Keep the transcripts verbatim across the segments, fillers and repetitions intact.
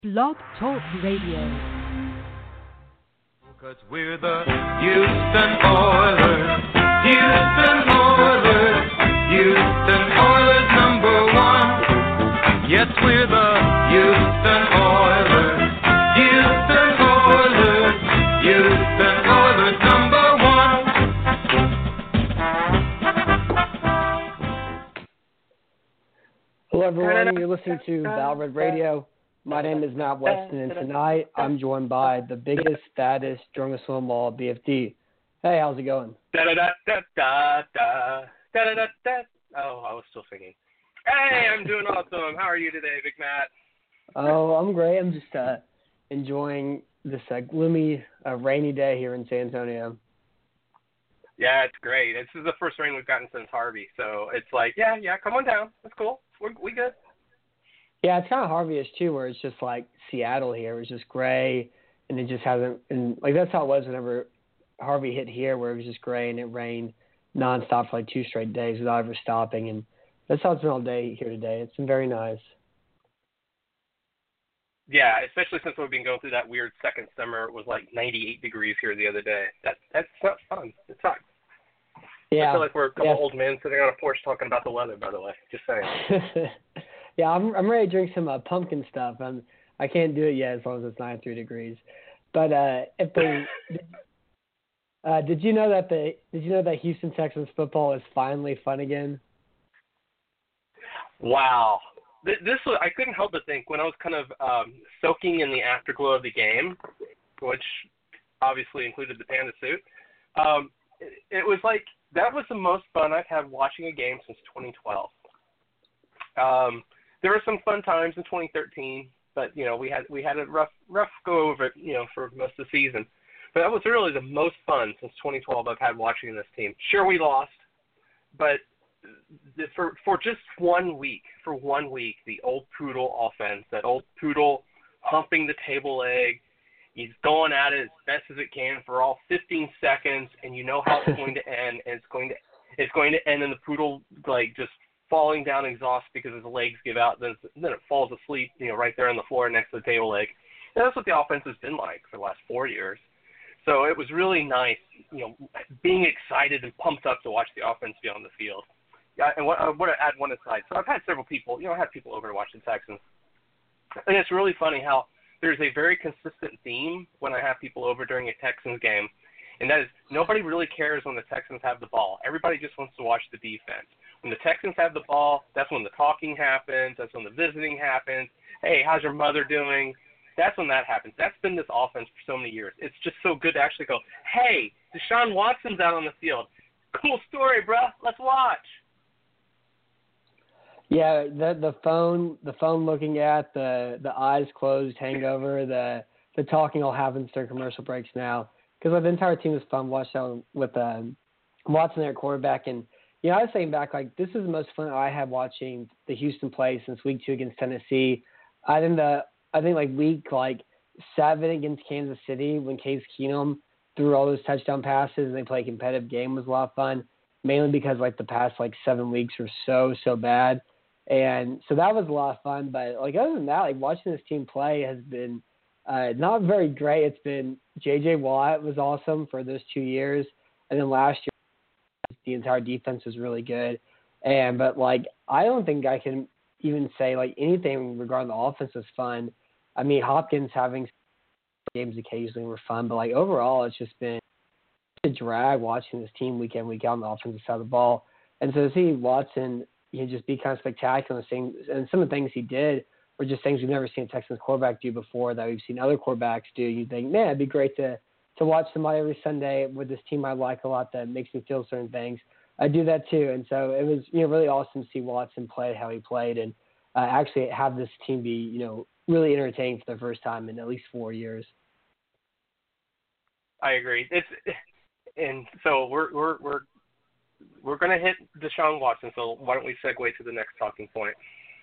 Blog Talk Radio. Cause we're the Houston Oilers, Houston Oilers, Houston Oilers number one. Yes, we're the Houston Oilers, Houston Oilers, Houston Oilers number one. Hello everyone, you're listening to Valred Radio. My name is Matt Weston, and tonight I'm joined by the biggest, fattest, strongest of them all, B F D. Hey, how's it going? Da da da da da da da da da da. Oh, I was still singing. Hey, I'm doing awesome. How are you today, Big Matt? Oh, I'm great. I'm just uh, enjoying this uh, gloomy, uh, rainy day here in San Antonio. Yeah, it's great. This is the first rain we've gotten since Harvey, so it's like, yeah, yeah, come on down. That's cool. We're we good. Yeah, it's kind of Harvey-ish too, where it's just like Seattle here. It's just gray, and it just hasn't. And like that's how it was whenever Harvey hit here, where it was just gray and it rained nonstop for like two straight days without ever stopping. And that's how it's been all day here today. It's been very nice. Yeah, especially since we've been going through that weird second summer. It was like ninety-eight degrees here the other day. That that's not fun. It sucks. Yeah. I feel like we're a couple yeah. old men sitting on a porch talking about the weather. By the way, just saying. Yeah, I'm I'm ready to drink some uh, pumpkin stuff. I'm I can't do it yet as long as it's ninety-three degrees. But uh, if the uh, did you know that the did you know that Houston Texans football is finally fun again? Wow, this was, I couldn't help but think when I was kind of um, soaking in the afterglow of the game, which obviously included the panda suit. Um, it, it was like that was the most fun I've had watching a game since twenty twelve. Um, There were some fun times in twenty thirteen, but you know we had we had a rough rough go over it, you know, for most of the season. But that was really the most fun since twenty twelve I've had watching this team. Sure, we lost, but the, for for just one week, for one week, the old Poodle offense, that old Poodle humping the table leg, he's going at it as best as it can for all fifteen seconds, and you know how it's going to end. And it's going to it's going to end in the Poodle like just falling down exhausted because his legs give out, then, then it falls asleep, you know, right there on the floor next to the table leg. And that's what the offense has been like for the last four years. So it was really nice, you know, being excited and pumped up to watch the offense be on the field. Yeah, and what, I want to add one aside. So I've had several people, you know, I had people over to watch the Texans. And it's really funny how there's a very consistent theme when I have people over during a Texans game, and that is nobody really cares when the Texans have the ball. Everybody just wants to watch the defense. When the Texans have the ball, that's when the talking happens. That's when the visiting happens. Hey, how's your mother doing? That's when that happens. That's been this offense for so many years. It's just so good to actually go, hey, Deshaun Watson's out on the field. Cool story, bruh. Let's watch. Yeah, the the phone the phone looking at, the the eyes closed hangover, the the talking all happens during commercial breaks now. Because like, the entire team was fun. Watched that with um, Watson there at quarterback. And you know, I was thinking back, like, this is the most fun I had watching the Houston play since week two against Tennessee. I think the, I think like week like seven against Kansas City when Case Keenum threw all those touchdown passes and they played a competitive game was a lot of fun, mainly because like the past like seven weeks were so, so bad. And so that was a lot of fun. But like other than that, like watching this team play has been uh, not very great. It's been J J Watt was awesome for those two years. And then last year, the entire defense was really good. And, but like, I don't think I can even say like anything regarding the offense was fun. I mean, Hopkins having games occasionally were fun, but like overall, it's just been a drag watching this team week in, week out on the offensive side of the ball. And so to see Watson, you know, just be kind of spectacular and some of the things he did were just things we've never seen a Texans quarterback do before that we've seen other quarterbacks do. You think, man, it'd be great to, to watch somebody every Sunday with this team I like a lot that makes me feel certain things. I do that too. And so it was, you know, really awesome to see Watson play how he played and uh, actually have this team be, you know, really entertaining for the first time in at least four years. I agree. It's and so we're we're we're we're gonna hit Deshaun Watson. So why don't we segue to the next talking point?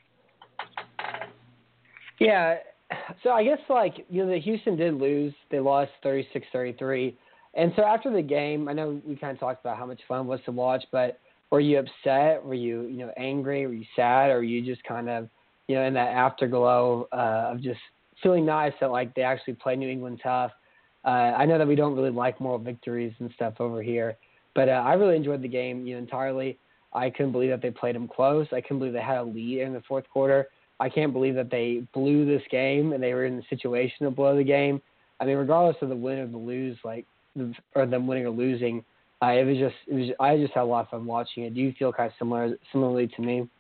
Yeah. So I guess, like, you know, the Houston did lose. They lost thirty-six thirty-three. And so after the game, I know we kind of talked about how much fun it was to watch, but were you upset? Were you, you know, angry? Were you sad? Or were you just kind of, you know, in that afterglow uh, of just it's really nice that like they actually play New England tough. Uh, I know that we don't really like moral victories and stuff over here, but uh, I really enjoyed the game, you know, entirely. I couldn't believe that they played them close. I couldn't believe they had a lead in the fourth quarter. I can't believe that they blew this game and they were in the situation to blow the game. I mean, regardless of the win or the lose, like, or them winning or losing, uh, it was just, it was. I just had a lot of fun watching it. Do you feel kind of similar, similarly to me?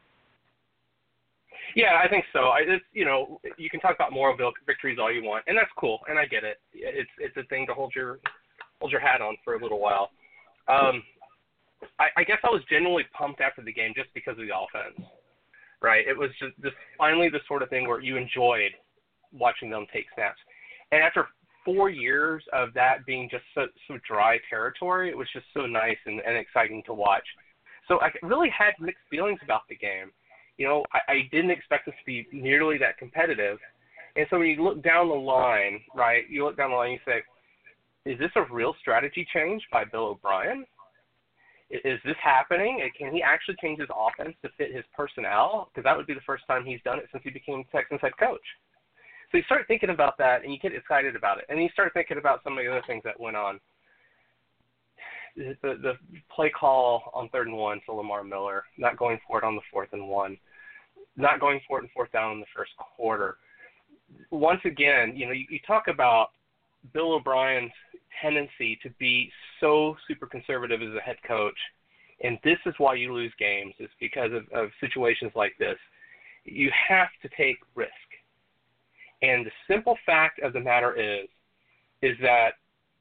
Yeah, I think so. I just, you know, you can talk about moral victories all you want, and that's cool, and I get it. It's it's a thing to hold your hold your hat on for a little while. Um, I, I guess I was genuinely pumped after the game just because of the offense, right? It was just this finally the sort of thing where you enjoyed watching them take snaps, and after four years of that being just so, so dry territory, it was just so nice and, and exciting to watch. So I really had mixed feelings about the game. You know, I, I didn't expect this to be nearly that competitive. And so when you look down the line, right, you look down the line and you say, is this a real strategy change by Bill O'Brien? Is, is this happening? Can he actually change his offense to fit his personnel? Because that would be the first time he's done it since he became Texans head coach. So you start thinking about that, and you get excited about it. And you start thinking about some of the other things that went on. The, the play call on third and one to Lamar Miller, not going for it on the fourth and one, not going for it in fourth down in the first quarter. Once again, you know, you, you talk about Bill O'Brien's tendency to be so super conservative as a head coach, and this is why you lose games, is because of, of situations like this. You have to take risk. And the simple fact of the matter is, is that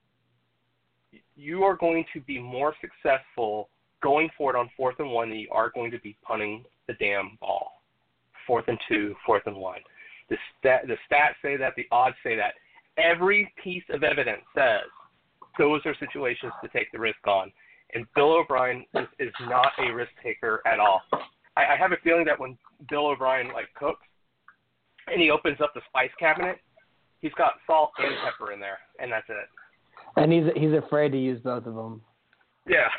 you are going to be more successful going for it on fourth and one than you are going to be punting the damn ball. Fourth and two, fourth and one. The stat, the stats say that, the odds say that. Every piece of evidence says those are situations to take the risk on. And Bill O'Brien is, is not a risk taker at all. I, I have a feeling that when Bill O'Brien like cooks and he opens up the spice cabinet, he's got salt and pepper in there, and that's it. And he's he's afraid to use both of them. Yeah.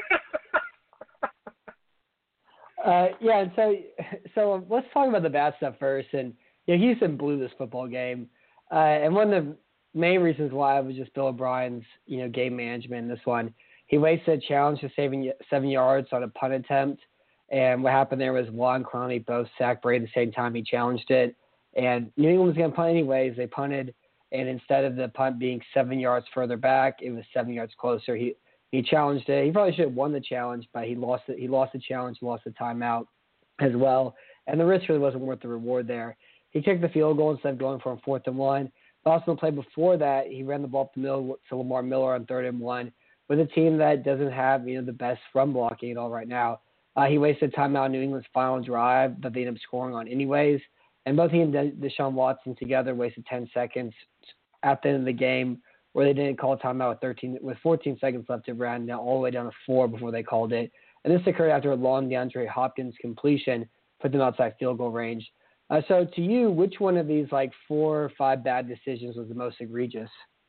uh, yeah, and so so let's talk about the bad stuff first. And you know, Houston blew this football game, uh, and one of the main reasons why was just Bill O'Brien's you know game management in this one. He wasted a challenge to saving seven yards on a punt attempt, and what happened there was Watt and Clowney both sacked Brady at the same time he challenged it, and New England was going to punt anyways. They punted. And instead of the punt being seven yards further back, it was seven yards closer. He he challenged it. He probably should have won the challenge, but he lost it. He lost the challenge, lost the timeout as well. And the risk really wasn't worth the reward there. He kicked the field goal instead of going for a fourth and one. But also in the play before that, he ran the ball up the middle to Lamar Miller on third and one with a team that doesn't have you know the best run blocking at all right now. Uh, he wasted timeout in New England's final drive that they ended up scoring on anyways. And both he and Deshaun Watson together wasted ten seconds at the end of the game where they didn't call a timeout with thirteen with fourteen seconds left to run, now all the way down to four before they called it. And this occurred after a long DeAndre Hopkins completion put them outside field goal range. Uh, so to you, which one of these like four or five bad decisions was the most egregious?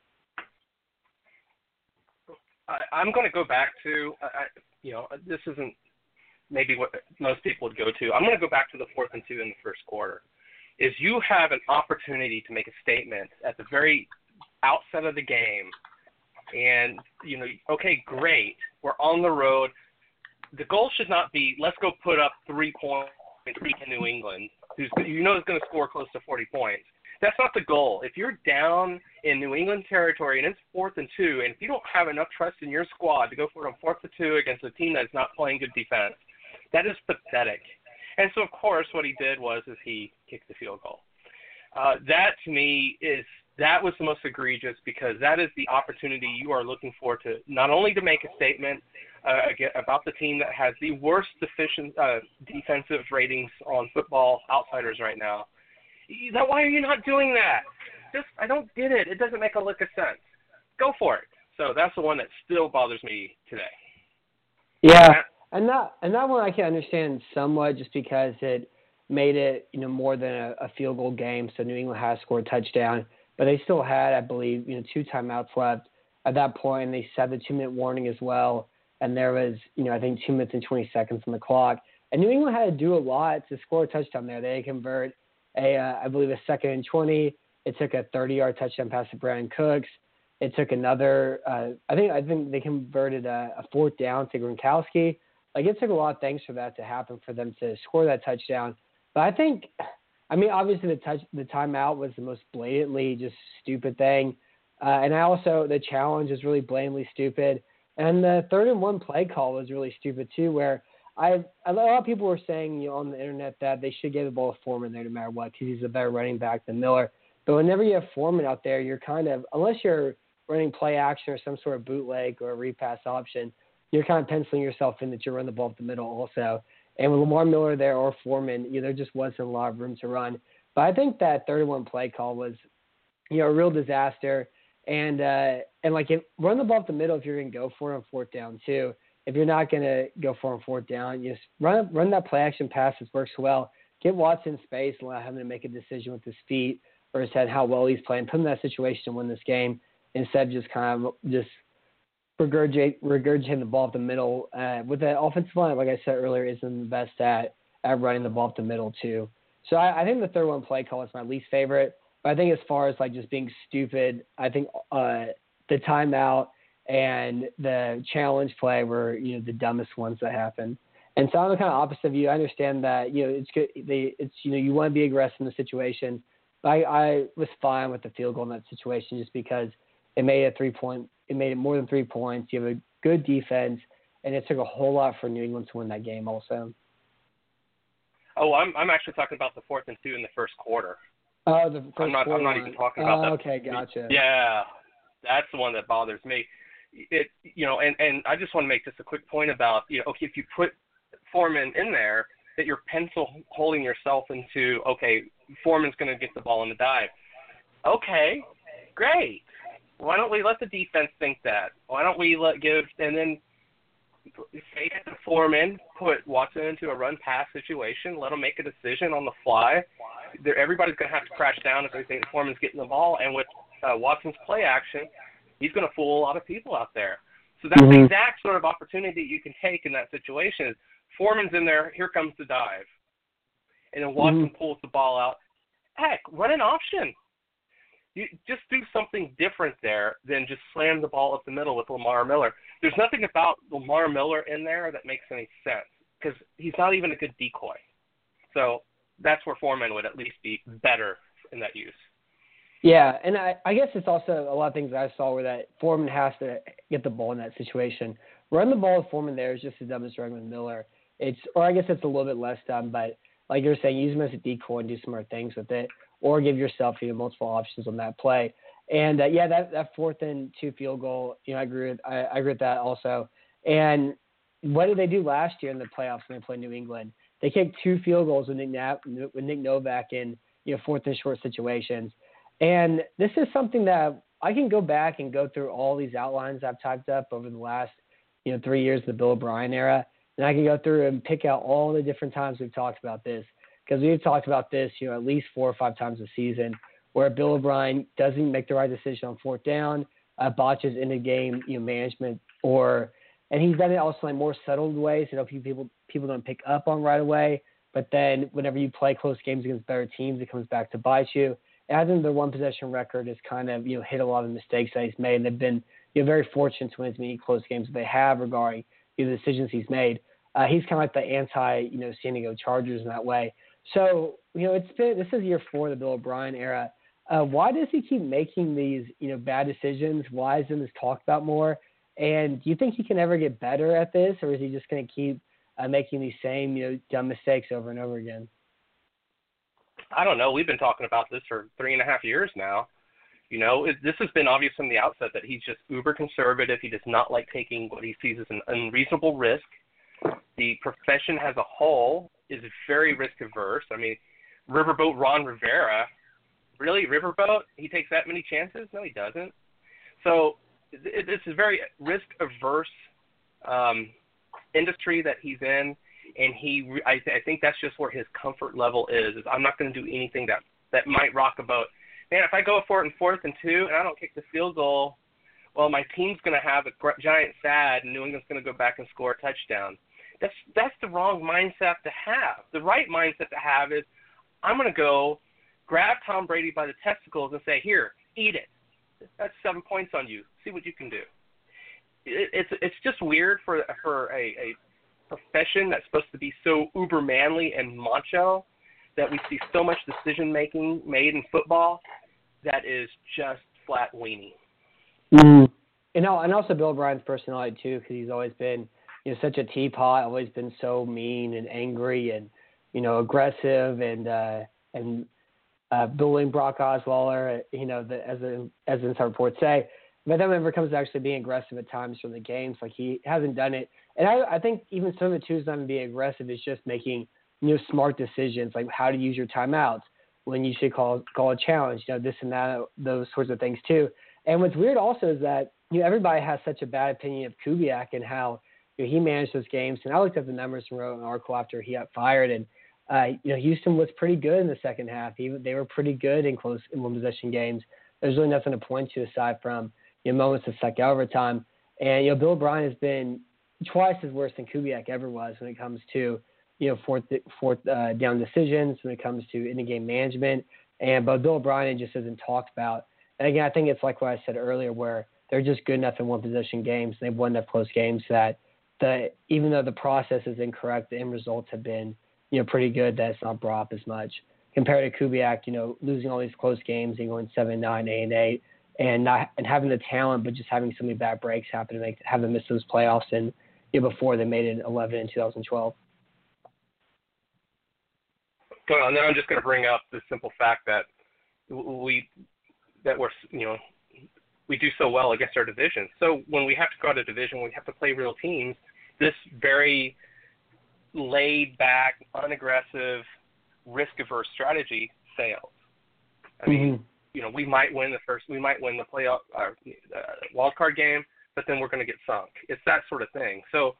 I, I'm going to go back to, I, you know, this isn't maybe what most people would go to. I'm going to go back to the fourth and two in the first quarter. Is you have an opportunity to make a statement at the very outset of the game, and, you know, okay, great, we're on the road. The goal should not be, let's go put up three points in New England, who's you know is going to score close to forty points. That's not the goal. If you're down in New England territory and it's fourth and two, and if you don't have enough trust in your squad to go for it on fourth and two against a team that's not playing good defense, that is pathetic. And so, of course, what he did was is he kicked the field goal. Uh, that, to me, is that was the most egregious because that is the opportunity you are looking for to not only to make a statement uh, about the team that has the worst deficient, uh, defensive ratings on Football Outsiders right now. That, why are you not doing that? Just I don't get it. It doesn't make a lick of sense. Go for it. So that's the one that still bothers me today. Yeah. And that and that one I can understand somewhat just because it made it, you know, more than a, a field goal game. So New England has scored a touchdown, but they still had, I believe, you know, two timeouts left at that point. And they set the two-minute warning as well. And there was, you know, I think two minutes and twenty seconds on the clock. And New England had to do a lot to score a touchdown there. They convert a, uh, I believe, a second and twenty It took a thirty-yard touchdown pass to Brandon Cooks. It took another. Uh, I think I think they converted a, a fourth down to Gronkowski. Like it took a lot of things for that to happen for them to score that touchdown. But I think, I mean, obviously the touch, the timeout was the most blatantly just stupid thing, uh, and I also the challenge is really blatantly stupid, and the third and one play call was really stupid too. Where I a lot of people were saying, you know, on the internet that they should give the ball to Foreman there no matter what because he's a better running back than Miller. But whenever you have Foreman out there, you're kind of unless you're running play action or some sort of bootleg or a repass option, you're kind of penciling yourself in that you run the ball up the middle also. And with Lamar Miller there or Foreman, you know, there just wasn't a lot of room to run. But I think that third and one play call was, you know, a real disaster. And, uh, and like, if, run the ball up the middle if you're going to go for it on fourth down, too. If you're not going to go for it on fourth down, you just run, run that play action pass that works well. Get Watson space and allow him to make a decision with his feet or his head, how well he's playing. Put him in that situation to win this game instead of just kind of just regurgitate, regurgitating the ball up the middle. Uh, with the offensive line, like I said earlier, isn't the best at, at running the ball up the middle, too. So I, I think the third one play call is my least favorite. But I think as far as, like, just being stupid, I think uh, the timeout and the challenge play were, you know, the dumbest ones that happened. And so I'm the kind of opposite of you. I understand that, you know, it's good. They, it's, you know, you want to be aggressive in the situation. But I, I was fine with the field goal in that situation just because it made a three-point It made it more than three points. You have a good defense, and it took a whole lot for New England to win that game also. Oh, I'm I'm actually talking about the fourth and two in the first quarter. Oh, the first I'm not quarter I'm not one. even talking about oh, that. Okay, gotcha. Yeah, that's the one that bothers me. It you know, and, and I just want to make just a quick point about, you know, okay, if you put Foreman in there, that you're pencil holding yourself into, okay, Foreman's going to get the ball on the dive. Okay, great. Why don't we let the defense think that? Why don't we let give and then fake it to Foreman, put Watson into a run-pass situation, let him make a decision on the fly. They're, everybody's going to have to crash down if they think Foreman's getting the ball. And with uh, Watson's play action, he's going to fool a lot of people out there. So that's mm-hmm. the exact sort of opportunity you can take in that situation. Foreman's in there, here comes the dive. And then Watson mm-hmm. pulls the ball out. Heck, run an option. You just do something different there than just slam the ball up the middle with Lamar Miller. There's nothing about Lamar Miller in there that makes any sense because he's not even a good decoy. So that's where Foreman would at least be better in that use. Yeah, and I, I guess it's also a lot of things I saw where that Foreman has to get the ball in that situation. Run the ball with Foreman there is just as dumb as running with Miller. It's, or I guess it's a little bit less dumb, but like you're saying, use him as a decoy and do smart things with it. Or give yourself, you know, multiple options on that play. And, uh, yeah, that, that fourth and two field goal, you know, I agree with, I, I agree with that also. And what did they do last year in the playoffs when they played New England? They kicked two field goals with Nick, Nap, with Nick Novak in, you know, fourth and short situations. And this is something that I can go back and go through all these outlines I've typed up over the last, you know, three years of the Bill O'Brien era. And I can go through and pick out all the different times we've talked about this. Because we've talked about this, you know, at least four or five times a season, where Bill O'Brien doesn't make the right decision on fourth down, uh, botches in the game, you know, management, or and he's done it also in more settled ways. You know, people people don't pick up on right away, but then whenever you play close games against better teams, it comes back to bite you. And I think their one possession record has kind of, you know, hit a lot of mistakes that he's made, and they've been, you know, very fortunate to win as many close games as they have regarding, you know, the decisions he's made. Uh, he's kind of like the anti, you know, San Diego Chargers in that way. So, you know, it's been, this is year four of the Bill O'Brien era. Uh, why does he keep making these, you know, bad decisions? Why isn't this talked about more? And do you think he can ever get better at this, or is he just going to keep uh, making these same, you know, dumb mistakes over and over again? I don't know. We've been talking about this for three and a half years now. You know, it, this has been obvious from the outset that he's just uber conservative. He does not like taking what he sees as an unreasonable risk. The profession as a whole is very risk averse. I mean, Riverboat Ron Rivera, really, Riverboat? He takes that many chances? No, he doesn't. So it, it's a very risk averse um, industry that he's in, and he, I, I think that's just where his comfort level is. is I'm not going to do anything that that might rock a boat. Man, if I go for it in fourth and two and I don't kick the field goal, well, my team's going to have a giant sad, and New England's going to go back and score a touchdown. That's that's the wrong mindset to have. The right mindset to have is I'm going to go grab Tom Brady by the testicles and say, here, eat it. That's seven points on you. See what you can do. It, it's it's just weird for for a, a profession that's supposed to be so uber manly and macho that we see so much decision making made in football that is just flat weenie. Mm. You know, and also Bill O'Brien's personality too, because he's always been, you know, such a teapot, always been so mean and angry and, you know, aggressive and uh, and uh, bullying Brock Osweiler. You know, the, as a, as the inside reports say. But then whenever it comes to actually being aggressive at times from the games, like he hasn't done it. And I, I think even some of it too is not being aggressive. It's just making, you know, smart decisions, like how to use your timeouts, when you should call call a challenge, you know, this and that, those sorts of things too. And what's weird also is that, you know, everybody has such a bad opinion of Kubiak and how, you know, he managed those games. And I looked at the numbers and wrote an article after he got fired, and uh, you know, Houston was pretty good in the second half. Even they were pretty good in close in one possession games. There's really nothing to point to aside from, you know, moments of second overtime. And, you know, Bill O'Brien has been twice as worse than Kubiak ever was when it comes to, you know, fourth fourth uh, down decisions, when it comes to in-the-game management. And but Bill O'Brien just isn't talked about. And again, I think it's like what I said earlier, where they're just good enough in one possession games. They've won enough close games that the even though the process is incorrect, the end results have been, you know, pretty good. That it's not brought up as much compared to Kubiak. You know, losing all these close games and going seven, nine, eight, and eight. And not and having the talent, but just having so many bad breaks happen to make have them miss those playoffs. And you know, before they made it eleven in two thousand twelve. Well, and then I'm just going to bring up the simple fact that we that we're you know we do so well against our division. So when we have to go out of division, we have to play real teams. This very laid back, unaggressive, risk averse strategy fails. I mean. Mm-hmm. You know, we might win the first, we might win the playoff uh, uh, wild card game, but then we're going to get sunk. It's that sort of thing. So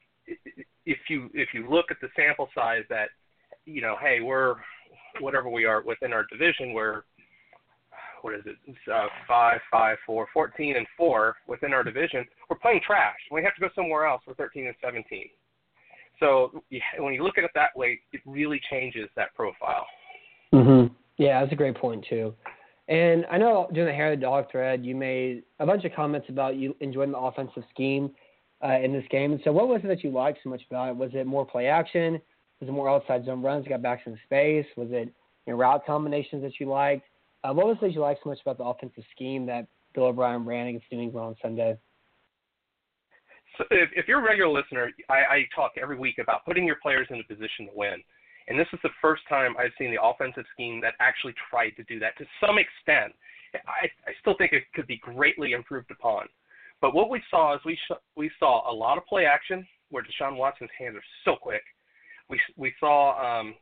if you if you look at the sample size that, you know, hey, we're whatever we are within our division, we're what is it, it's, uh, five, five, four, fourteen, and four within our division. We're playing trash. When we have to go somewhere else, we're thirteen and seventeen. So when you look at it that way, it really changes that profile. Mm-hmm. Yeah, that's a great point too. And I know during the Hair of the Dog thread, you made a bunch of comments about you enjoying the offensive scheme uh, in this game. So what was it that you liked so much about it? Was it more play action? Was it more outside zone runs, got back some space? Was it, you know, route combinations that you liked? Uh, what was it that you liked so much about the offensive scheme that Bill O'Brien ran against New England on Sunday? So if, if you're a regular listener, I, I talk every week about putting your players in a position to win. And this is the first time I've seen the offensive scheme that actually tried to do that to some extent. I, I still think it could be greatly improved upon. But what we saw is we sh- we saw a lot of play action where Deshaun Watson's hands are so quick. We we saw um,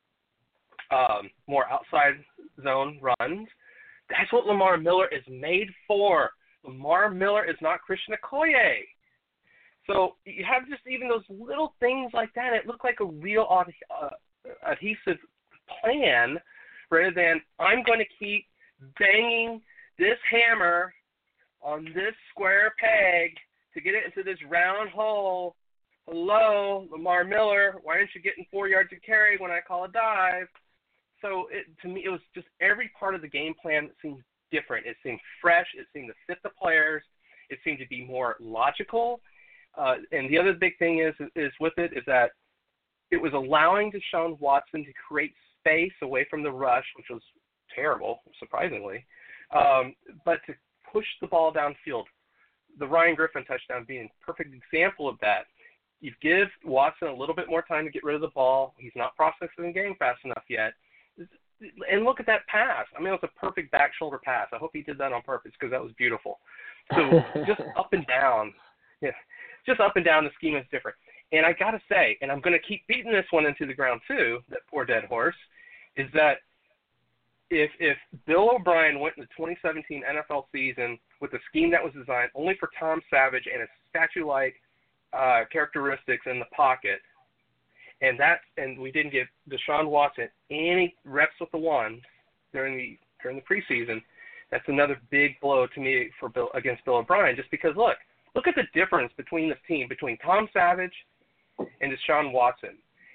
um, more outside zone runs. That's what Lamar Miller is made for. Lamar Miller is not Christian Okoye. So you have just even those little things like that. It looked like a real uh, adhesive plan rather than I'm going to keep banging this hammer on this square peg to get it into this round hole. Hello, Lamar Miller, why aren't you getting four yards of carry when I call a dive? So it, to me, it was just every part of the game plan seemed different. It seemed fresh. It seemed to fit the players. It seemed to be more logical. Uh, and the other big thing is is with it is that it was allowing Deshaun Watson to create space away from the rush, which was terrible, surprisingly, um, but to push the ball downfield. The Ryan Griffin touchdown being a perfect example of that. You give Watson a little bit more time to get rid of the ball. He's not processing the game fast enough yet. And look at that pass. I mean, it was a perfect back shoulder pass. I hope he did that on purpose because that was beautiful. So just up and down. Yeah. Just up and down, the scheme is different. And I got to say, and I'm going to keep beating this one into the ground too, that poor dead horse, is that if if Bill O'Brien went in the twenty seventeen N F L season with a scheme that was designed only for Tom Savage and a statue-like uh, characteristics in the pocket, and that and we didn't give Deshaun Watson any reps with the ones during the during the preseason, that's another big blow to me for Bill against Bill O'Brien. Just because look. Look at the difference between this team, between Tom Savage and Deshaun Watson.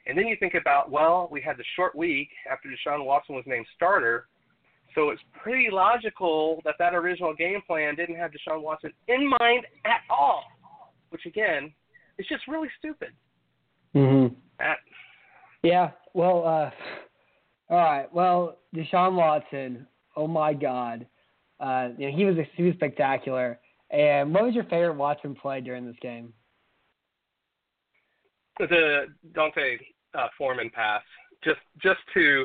And then you think about, well, we had the short week after Deshaun Watson was named starter, so it's pretty logical that that original game plan didn't have Deshaun Watson in mind at all, which, again, is just really stupid. Mm-hmm. That, yeah, well, uh, all right. Well, Deshaun Watson, oh, my God. Uh, you know, he was he was spectacular. And what was your favorite Watson play during this game? The Dante uh, Foreman pass, just just to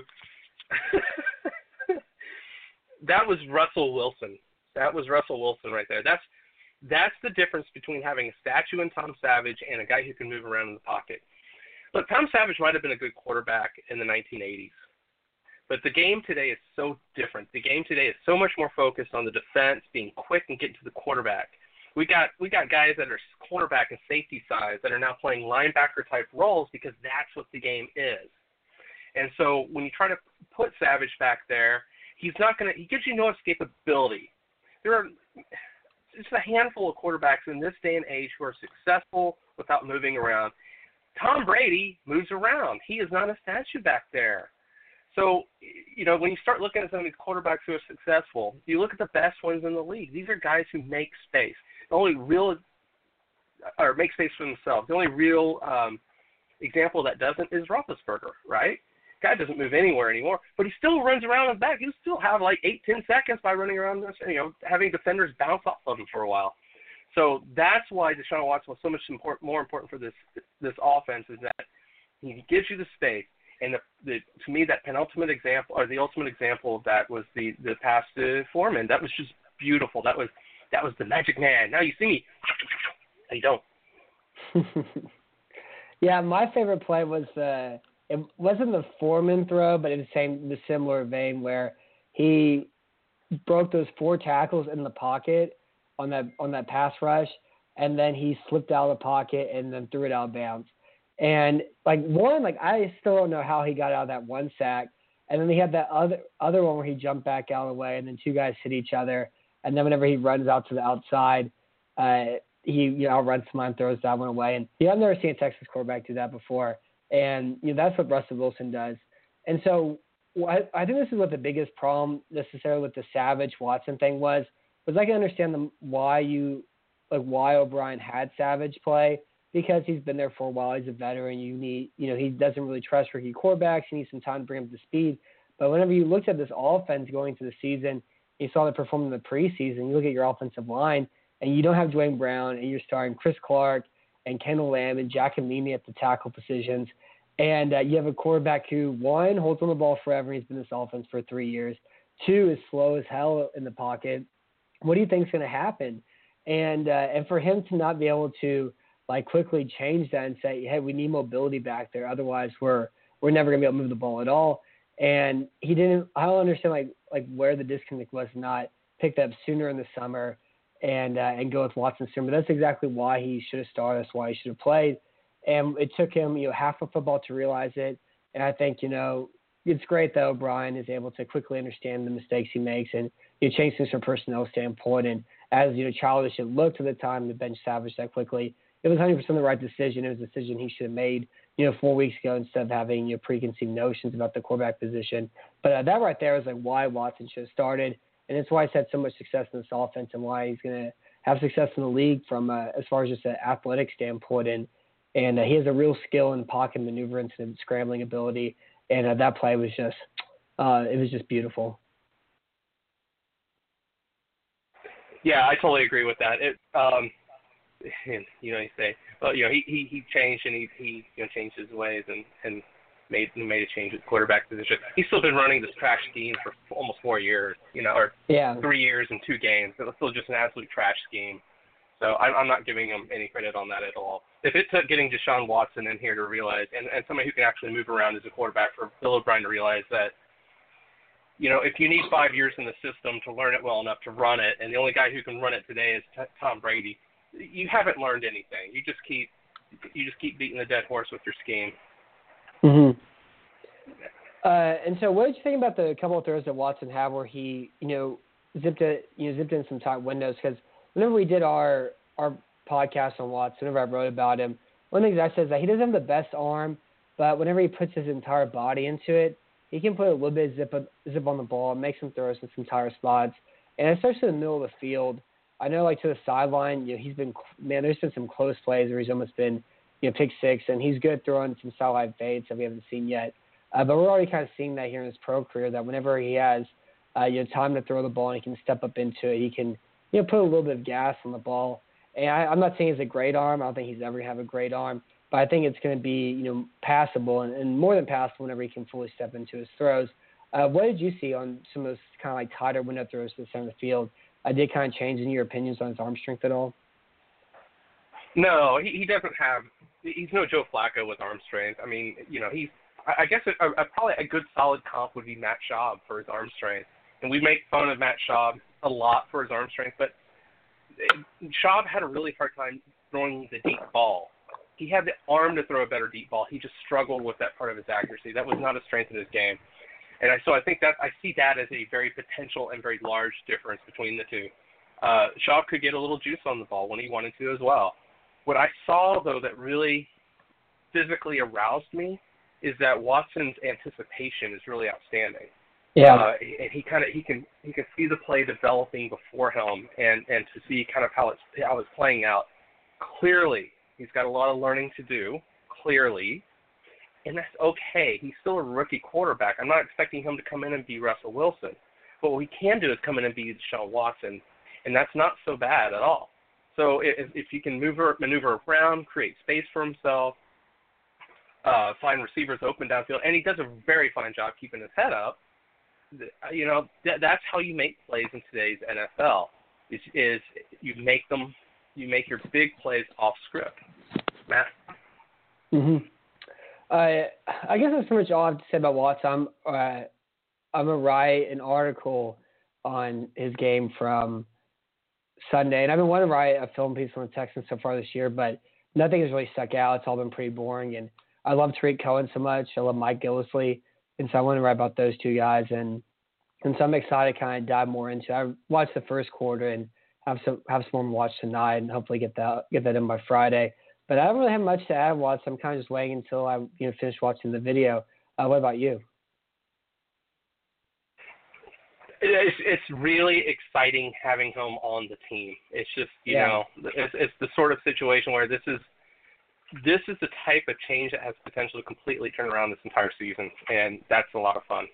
that was Russell Wilson. That was Russell Wilson right there. That's that's the difference between having a statue in Tom Savage and a guy who can move around in the pocket. Look, Tom Savage might have been a good quarterback in the nineteen eighties, but the game today is so different. The game today is so much more focused on the defense, being quick and getting to the quarterback. We got we got guys that are quarterback and safety size that are now playing linebacker type roles because that's what the game is. And so when you try to put Savage back there, he's not going to. He gives you no escapability. There are just a handful of quarterbacks in this day and age who are successful without moving around. Tom Brady moves around. He is not a statue back there. So, you know, when you start looking at some of these quarterbacks who are successful, you look at the best ones in the league. These are guys who make space. The only real, or make space for themselves. The only real um, example that doesn't is Roethlisberger, right? Guy doesn't move anywhere anymore, but he still runs around and back. He'll still have like eight, ten seconds by running around, this, you know, having defenders bounce off of him for a while. So that's why Deshaun Watson was so much important, more important for this this offense is that he gives you the space. And the, the, to me, that penultimate example, or the ultimate example of that was the, the pass to Foreman. That was just beautiful. That was that was the magic man. Now you see me. Now you don't. Yeah, my favorite play was the. It wasn't the Foreman throw, but it was the same, the similar vein where he broke those four tackles in the pocket on that on that pass rush, and then he slipped out of the pocket and then threw it out of bounds. And like one, like I still don't know how he got out of that one sack. And then he had that other other one where he jumped back out of the way, and then two guys hit each other. And then whenever he runs out to the outside, uh, he you know runs someone, throws that one away. And yeah, I've never seen a Texas quarterback do that before. And you know that's what Russell Wilson does. And so I, I think this is what the biggest problem necessarily with the Savage Watson thing was. Was I can understand the, why you like why O'Brien had Savage play. Because he's been there for a while, he's a veteran. You need, you know, he doesn't really trust rookie quarterbacks. He needs some time to bring him to speed. But whenever you looked at this offense going into the season, you saw them perform in the preseason. You look at your offensive line, and you don't have Dwayne Brown, and you're starting Chris Clark and Kendall Lamb and Jack Amini at the tackle positions, and uh, you have a quarterback who one holds on the ball forever. He's been in this offense for three years. Two is slow as hell in the pocket. What do you think is going to happen? And uh, and for him to not be able to like quickly change that and say, hey, we need mobility back there. Otherwise we're, we're never going to be able to move the ball at all. And he didn't, I don't understand like, like where the disconnect was not picked up sooner in the summer and, uh, and go with Watson sooner. But that's exactly why he should have started. That's why he should have played. And it took him, you know, half of football to realize it. And I think, you know, it's great that O'Brien is able to quickly understand the mistakes he makes and you know, change things from a personnel standpoint. And as, you know, childish it looked at the time to bench Savage that quickly, it was one hundred percent the right decision. It was a decision he should have made, you know, four weeks ago instead of having, you know, preconceived notions about the quarterback position. But uh, that right there is like why Watson should have started. And it's why he's had so much success in this offense and why he's going to have success in the league from uh, as far as just an athletic standpoint. And, and uh, he has a real skill in pocket maneuver and some scrambling ability. And uh, that play was just, uh, it was just beautiful. Yeah, I totally agree with that. It, um, and, you know, you say, well, you know, he, he, he changed and he, he you know, changed his ways and, and made made a change at quarterback position. He's still been running this trash scheme for almost four years, you know, or yeah. three years and two games. It was still just an absolute trash scheme. So I'm, I'm not giving him any credit on that at all. If it took getting Deshaun Watson in here to realize, and, and somebody who can actually move around as a quarterback for Bill O'Brien to realize that, you know, if you need five years in the system to learn it well enough to run it, and the only guy who can run it today is t- Tom Brady, you haven't learned anything. You just keep you just keep beating the dead horse with your scheme. Mm-hmm. Uh, and so, what did you think about the couple of throws that Watson had, where he, you know, zipped it, you know, zipped in some tight windows? Because whenever we did our our podcast on Watson, whenever I wrote about him, one of the things I said is that he doesn't have the best arm, but whenever he puts his entire body into it, he can put a little bit of zip, zip on the ball, make some throws in some entire spots, and especially in the middle of the field. I know, like, to the sideline, you know, he's been, man, there's been some close plays where he's almost been, you know, pick six, and he's good throwing some sideline fades that we haven't seen yet. Uh, but we're already kind of seeing that here in his pro career, that whenever he has, uh, you know, time to throw the ball and he can step up into it, he can, you know, put a little bit of gas on the ball. And I, I'm not saying he's a great arm. I don't think he's ever going to have a great arm. But I think it's going to be, you know, passable and, and more than passable whenever he can fully step into his throws. Uh, what did you see on some of those kind of like tighter window throws to the center of the field? Uh, did it kind of change in your opinions on his arm strength at all? No, he, he doesn't have – he's no Joe Flacco with arm strength. I mean, you know, he's – I guess a, a, probably a good solid comp would be Matt Schaub for his arm strength. And we make fun of Matt Schaub a lot for his arm strength, but Schaub had a really hard time throwing the deep ball. He had the arm to throw a better deep ball. He just struggled with that part of his accuracy. That was not a strength in his game. And I, so I think that I see that as a very potential and very large difference between the two. Uh, Schaub could get a little juice on the ball when he wanted to as well. What I saw, though, that really physically aroused me is that Watson's anticipation is really outstanding. Yeah, uh, and he kind of he can he can see the play developing before him, and, and to see kind of how it's how it's playing out. Clearly, he's got a lot of learning to do. Clearly, and that's okay. He's still a rookie quarterback. I'm not expecting him to come in and be Russell Wilson. But what he can do is come in and be Deshaun Watson, and that's not so bad at all. So if, if he can maneuver, maneuver around, create space for himself, uh, find receivers open downfield, and he does a very fine job keeping his head up, you know, th- that's how you make plays in today's N F L, is, is you make them, you make your big plays off script. Matt? Mm-hmm. Uh, I guess that's pretty much all I have to say about Watson. I'm, uh, I'm going to write an article on his game from Sunday, and I've been wanting to write a film piece on the Texans so far this year, but nothing has really stuck out. It's all been pretty boring, and I love Tariq Cohen so much. I love Mike Gillislee, and so I want to write about those two guys, and and so I'm excited to kind of dive more into it. I watched the first quarter and have some have some more to watch tonight, and hopefully get that get that in by Friday. But I don't really have much to add, Watson. I'm kind of just waiting until I you know finish watching the video. Uh, what about you? It's, it's really exciting having him on the team. It's just, you yeah. know, it's, it's the sort of situation where this is this is the type of change that has potential to completely turn around this entire season, and that's a lot of fun.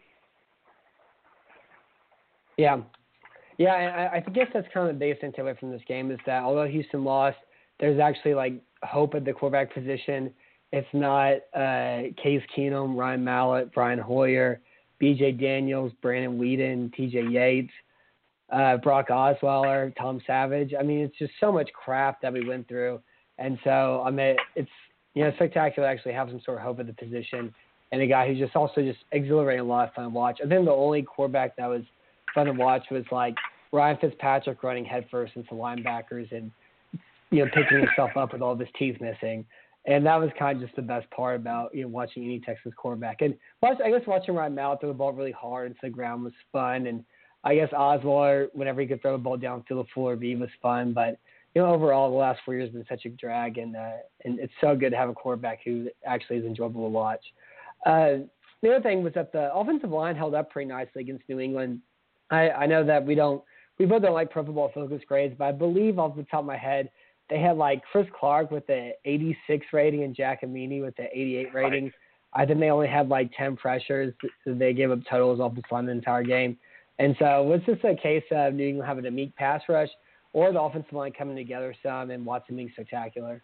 Yeah. Yeah, I, I guess that's kind of the biggest thing to take away from this game is that although Houston lost, there's actually, like, hope at the quarterback position. It's not uh, Case Keenum, Ryan Mallett, Brian Hoyer, B J Daniels, Brandon Weeden, T J Yates, uh, Brock Osweiler, Tom Savage. I mean, it's just so much crap that we went through. And so, I mean, it's, you know, spectacular to actually have some sort of hope at the position. And a guy who's just also just exhilarating, a lot of fun to watch. I think the only quarterback that was fun to watch was, like, Ryan Fitzpatrick running headfirst into linebackers and, you know, picking himself up with all of his teeth missing. And that was kind of just the best part about, you know, watching any Texas quarterback. And watch, I guess watching Ryan Mallett throw the ball really hard into the ground was fun. And I guess Osweiler, whenever he could throw the ball downfield the floor, B was fun. But, you know, overall, the last four years have been such a drag. And, uh, and it's so good to have a quarterback who actually is enjoyable to watch. Uh, the other thing was that the offensive line held up pretty nicely against New England. I, I know that we don't, we both don't like Pro Football Focus grades, but I believe off the top of my head, they had like Chris Clark with the eighty-six rating and Jack Amini with the eighty-eight rating. Right. I think they only had like ten pressures. So they gave up totals off the line the entire game. And so was this a case of New England having a meek pass rush or the offensive line coming together some and Watson being spectacular?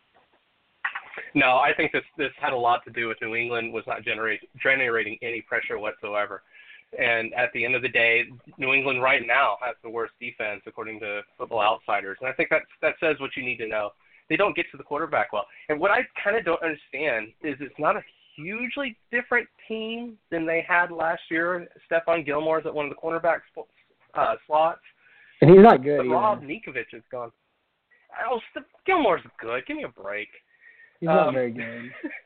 No, I think this this had a lot to do with New England was not generate, generating any pressure whatsoever. And at the end of the day, New England right now has the worst defense, according to Football Outsiders. And I think that that says what you need to know. They don't get to the quarterback well. And what I kind of don't understand is it's not a hugely different team than they had last year. Stephon Gilmore's at one of the cornerback uh, slots. And he's not good But either. Rob Ninkovich is gone. Oh, Gilmore's good. Give me a break. He's um, not very good.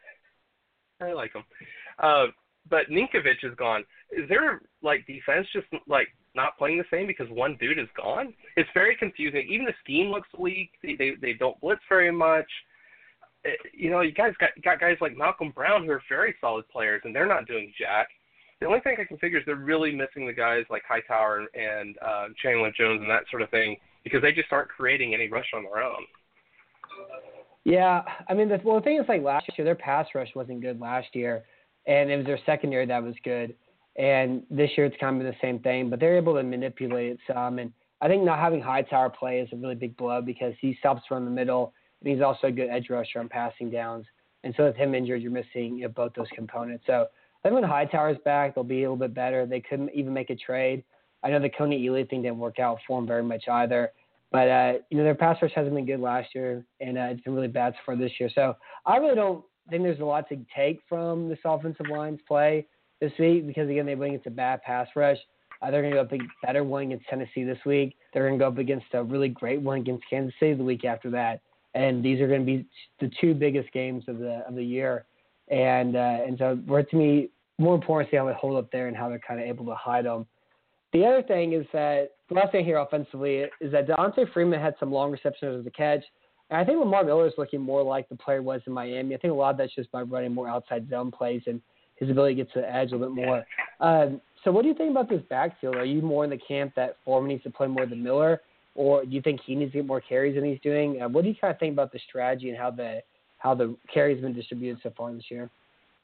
I like him. Uh, but Ninkovich is gone. Is there, like, defense just, like, not playing the same because one dude is gone? It's very confusing. Even the scheme looks weak. They they, they don't blitz very much. you know, you guys got got guys like Malcolm Brown who are very solid players, and they're not doing jack. The only thing I can figure is they're really missing the guys like Hightower and uh, Chandler Jones and that sort of thing because they just aren't creating any rush on their own. Yeah, I mean, the, well, the thing is, like last year, their pass rush wasn't good last year, and it was their secondary that was good. And this year it's kind of the same thing, but they're able to manipulate it some. And I think not having Hightower play is a really big blow because he stops from the middle, and he's also a good edge rusher on passing downs. And so with him injured, you're missing, you know, both those components. So I think when Hightower's back, they'll be a little bit better. They couldn't even make a trade. I know the Coney Ely thing didn't work out for them very much either. But, uh, you know, their pass rush hasn't been good last year, and uh, it's been really bad so far this year. So I really don't think there's a lot to take from this offensive line's play this week because, again, they went against a bad pass rush. Uh, they're going to go up a better one against Tennessee this week. They're going to go up against a really great one against Kansas City the week after that. And these are going to be the two biggest games of the of the year. And uh, and so, for to me, more important to see how they hold up there and how they're kind of able to hide them. The other thing is that the last thing here offensively is that Devontae Freeman had some long receptions as a catch. And I think Lamar Miller is looking more like the player was in Miami. I think a lot of that's just by running more outside zone plays and his ability to get to the edge a little bit more. Um, so what do you think about this backfield? Are you more in the camp that Foreman needs to play more than Miller, or do you think he needs to get more carries than he's doing? Uh, what do you kind of think about the strategy and how the how the carries have been distributed so far this year?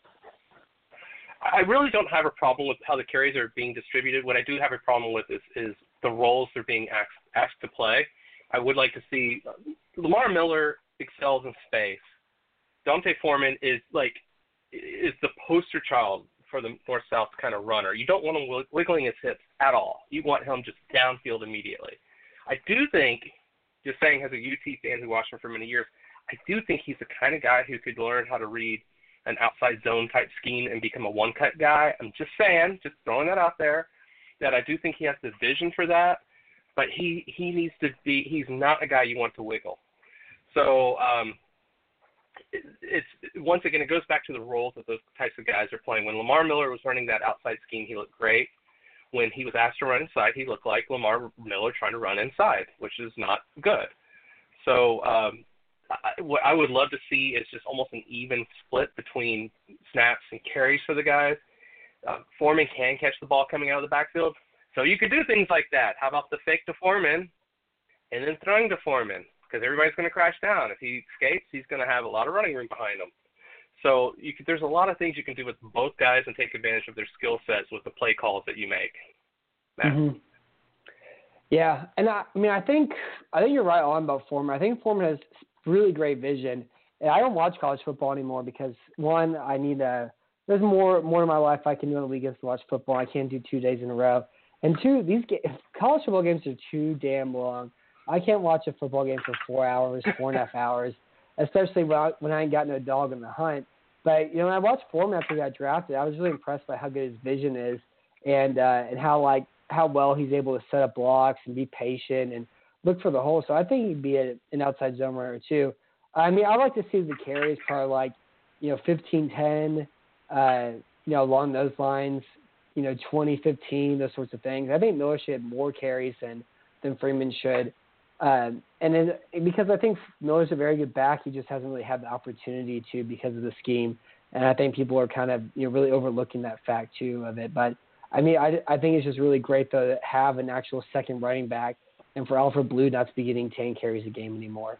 I really don't have a problem with how the carries are being distributed. What I do have a problem with is, is the roles they're being asked, asked to play. I would like to see uh, Lamar Miller excels in space. Devontae Foreman is like is the poster child for the north-south kind of runner. You don't want him wiggling his hips at all. You want him just downfield immediately. I do think, just saying as a U T fan who watched him for many years, I do think he's the kind of guy who could learn how to read an outside zone type scheme and become a one-cut guy. I'm just saying, just throwing that out there, that I do think he has the vision for that, but he, he needs to be, he's not a guy you want to wiggle. So um, it, it's, once again, it goes back to the roles that those types of guys are playing. When Lamar Miller was running that outside scheme, he looked great. When he was asked to run inside, he looked like Lamar Miller trying to run inside, which is not good. So um, I, what I would love to see is just almost an even split between snaps and carries for the guys. Uh, Foreman can catch the ball coming out of the backfield. So you could do things like that. How about the fake to Foreman and then throwing to Foreman? Because everybody's going to crash down. If he escapes, he's going to have a lot of running room behind him. So you could, there's a lot of things you can do with both guys and take advantage of their skill sets with the play calls that you make. Mm-hmm. Yeah, and I, I mean, I think I think you're right on about Foreman. I think Foreman has really great vision. And I don't watch college football anymore because, one, I need a – there's more more in my life I can do on the weekends to watch football. I can't do two days in a row. And two, these ga- college football games are too damn long. I can't watch a football game for four hours, four and a half hours, especially when I, when I ain't got no dog in the hunt. But, you know, when I watched Foreman after he got drafted, I was really impressed by how good his vision is and uh, and how, like, how well he's able to set up blocks and be patient and look for the hole. So I think he'd be a, an outside zone runner too. I mean, I like to see the carries probably like, you know, fifteen ten, uh, you know, along those lines, you know, twenty fifteen, those sorts of things. I think Miller should have more carries than, than Freeman should. Um, and then because I think Miller's a very good back, he just hasn't really had the opportunity to because of the scheme. And I think people are kind of, you know, really overlooking that fact too of it. But I mean, I, I think it's just really great though to have an actual second running back and for Alfred Blue not to be getting ten carries a game anymore.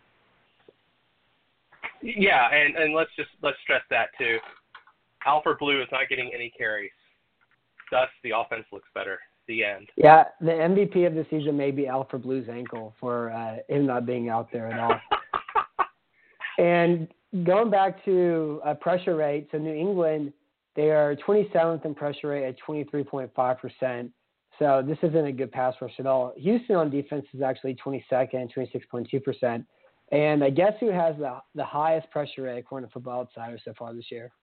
Yeah, and, and let's just let's stress that too. Alfred Blue is not getting any carries. Thus, the offense looks better. The end. Yeah, the M V P of the season may be Alfred Blue's ankle for uh, him not being out there at all. And going back to uh, pressure rate, so New England, they are twenty-seventh in pressure rate at twenty-three point five percent. So this isn't a good pass rush at all. Houston on defense is actually twenty-second, twenty-six point two percent. And I guess who has the the highest pressure rate according to Football Outsiders so far this year?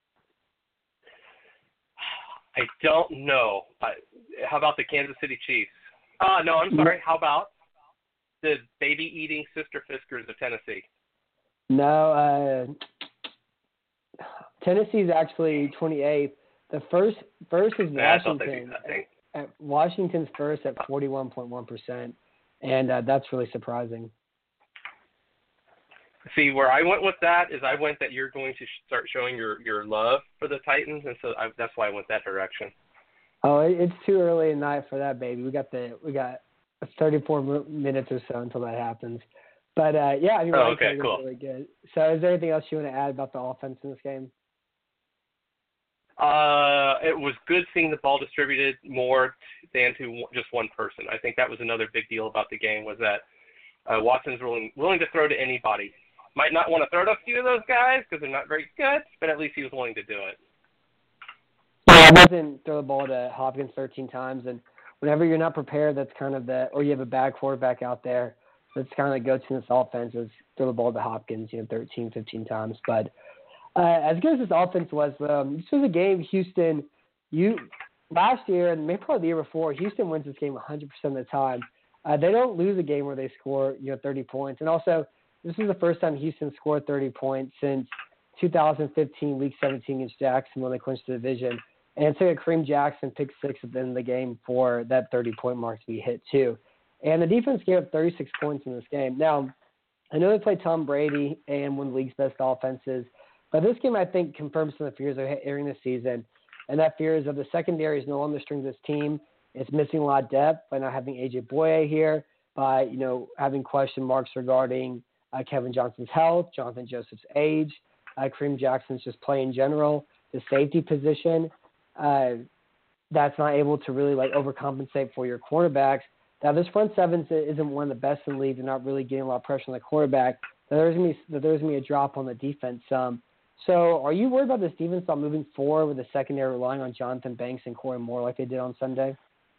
I don't know. Uh, how about the Kansas City Chiefs? Uh, no, I'm sorry. How about the baby-eating Sister Fiskers of Tennessee? No, uh, Tennessee's actually twenty-eighth. The first first is Washington. At Washington's first at forty-one point one percent, and uh, that's really surprising. See, where I went with that is I went that you're going to start showing your, your love for the Titans, and so I, that's why I went that direction. Oh, it- it's too early at night for that, baby. We got the we got thirty-four minutes or so until that happens. But uh, yeah, I mean, Oh, okay, cool. really good. So, is there anything else you want to add about the offense in this game? Uh, it was good seeing the ball distributed more than to just one person. I think that was another big deal about the game was that uh, Watson's willing willing to throw to anybody. Might not want to throw to a few of those guys because they're not very good, but at least he was willing to do it. Yeah, I wasn't throw the ball to Hopkins thirteen times, and whenever you're not prepared, that's kind of the, or you have a bad quarterback out there, that's kind of the go-to in this offense is throw the ball to Hopkins, you know, thirteen, fifteen times. But uh, as good as this offense was, um, this was a game Houston, you last year and maybe probably the year before, Houston wins this game one hundred percent of the time. Uh, they don't lose a game where they score, you know, thirty points. And also, this is the first time Houston scored thirty points since two thousand fifteen, Week seventeen against Jackson when they clinched the division. And it took a Kareem Jackson pick six at the end of the game for that thirty-point mark to be hit, too. And the defense gave up thirty-six points in this game. Now, I know they played Tom Brady and one of the league's best offenses, but this game, I think, confirms some of the fears of entering the season. And that fear is of the secondary is no longer the strength of this team. It's missing a lot of depth by not having A J Boye here, by, you know, having question marks regarding uh, Kevin Johnson's health, Jonathan Joseph's age, uh, Kareem Jackson's just play in general, the safety position. Uh, that's not able to really like overcompensate for your quarterbacks. Now this front seven isn't one of the best in the league. They're not really getting a lot of pressure on the quarterback. There's gonna be there's gonna be a drop on the defense. Um, so are you worried about this defense not moving forward with the secondary relying on Jonathan Banks and Corey Moore like they did on Sunday?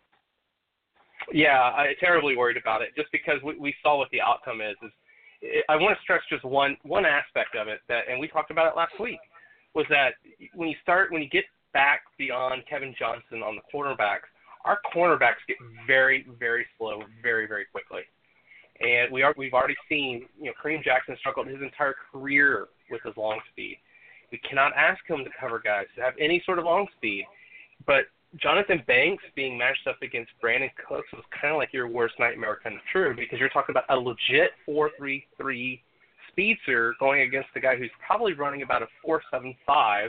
Yeah, I'm terribly worried about it. Just because we, we saw what the outcome is. Is it, I want to stress just one one aspect of it that, and we talked about it last week, was that when you start when you get back beyond Kevin Johnson on the cornerbacks, our cornerbacks get very, very slow, very, very quickly. And we are, we've already seen, you know, Kareem Jackson struggled his entire career with his long speed. We cannot ask him to cover guys to have any sort of long speed. But Jonathan Banks being matched up against Brandon Cooks was kind of like your worst nightmare come true because you're talking about a legit four three three speedster going against the guy who's probably running about a four seven five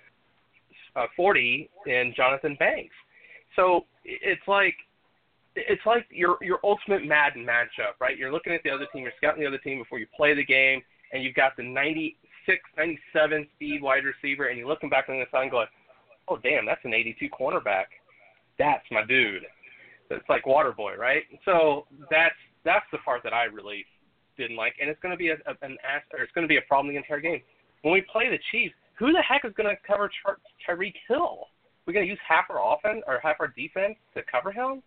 Uh, forty in Jonathan Banks. So it's like it's like your your ultimate Madden matchup, right? You're looking at the other team, you're scouting the other team before you play the game, and you've got the ninety-six, ninety-seven speed wide receiver, and you're looking back on the side and going, oh, damn, that's an eighty-two cornerback. That's my dude. It's like Waterboy, right? So that's that's the part that I really didn't like, and it's going to be a, a, an or it's going to be a problem the entire game. When we play the Chiefs, who the heck is going to cover Ty- Tyreek Hill? We're going to use half our offense or half our defense to cover him?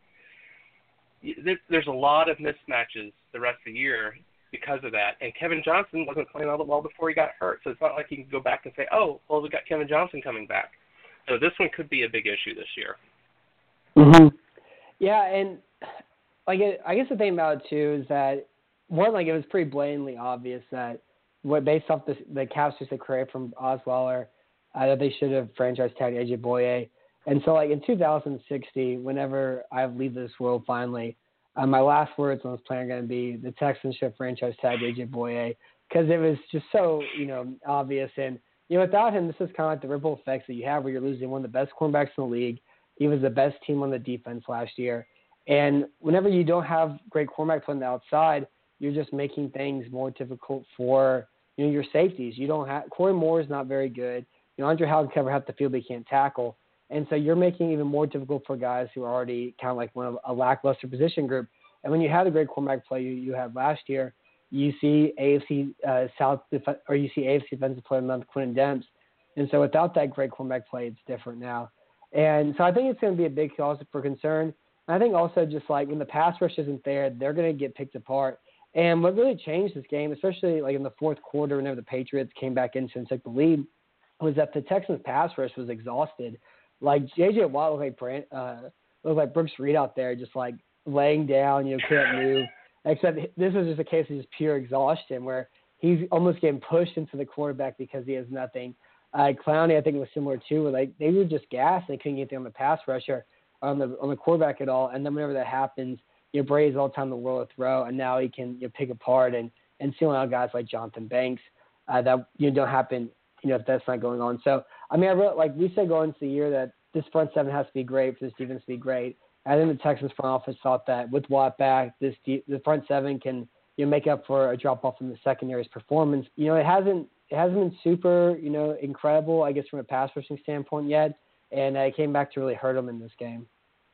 There's a lot of mismatches the rest of the year because of that. And Kevin Johnson wasn't playing all that well before he got hurt, so it's not like you can go back and say, oh, well, we got Kevin Johnson coming back. So this one could be a big issue this year. Mm-hmm. Yeah, and like I guess the thing about it, too, is that, one, like it was pretty blatantly obvious that what based off the, the cap space they created from Osweiler, uh, that they should have franchise tagged A J Boye. And so, like, in two thousand sixty, whenever I leave this world finally, uh, my last words on this plan are going to be the Texans should have franchise tagged A J Boye because it was just so, you know, obvious. And, you know, without him, this is kind of like the ripple effects that you have where you're losing one of the best cornerbacks in the league. He was the best team on the defense last year. And whenever you don't have great cornerbacks on the outside, you're just making things more difficult for, you know, your safeties. You don't have – Corey Moore is not very good. You know, Andre Howard can cover half the field, but he can't tackle. And so you're making it even more difficult for guys who are already kind of like one of a lackluster position group. And when you have the great cornerback play you, you had last year, you see A F C uh, South def- or you see A F C defensive player of the month, Quentin Demps. And so without that great cornerback play, it's different now. And so I think it's going to be a big cause for concern. And I think also just like when the pass rush isn't there, they're going to get picked apart. And what really changed this game, especially like in the fourth quarter, whenever the Patriots came back into and took the lead, was that the Texans pass rush was exhausted. Like J J Watt looked like Brand, uh, looked like Brooks Reed out there, just like laying down, you know, couldn't move. Except this was just a case of just pure exhaustion, where he's almost getting pushed into the quarterback because he has nothing. Uh, Clowney, I think, was similar too, where like they were just gassed. They couldn't get anything on the pass rusher, on the on the quarterback at all. And then whenever that happens, you know, Brady's all the time in the world to throw, and now he can, you know, pick apart and and sealing out guys like Jonathan Banks uh, that you know, don't happen, you know, if that's not going on. So, I mean, I really, like we said going into the year that this front seven has to be great for this defense to be great. I think the Texans front office thought that with Watt back, this de- the front seven can you know make up for a drop off in the secondary's performance. You know, it hasn't it hasn't been super you know incredible, I guess, from a pass rushing standpoint yet, and uh, it came back to really hurt them in this game.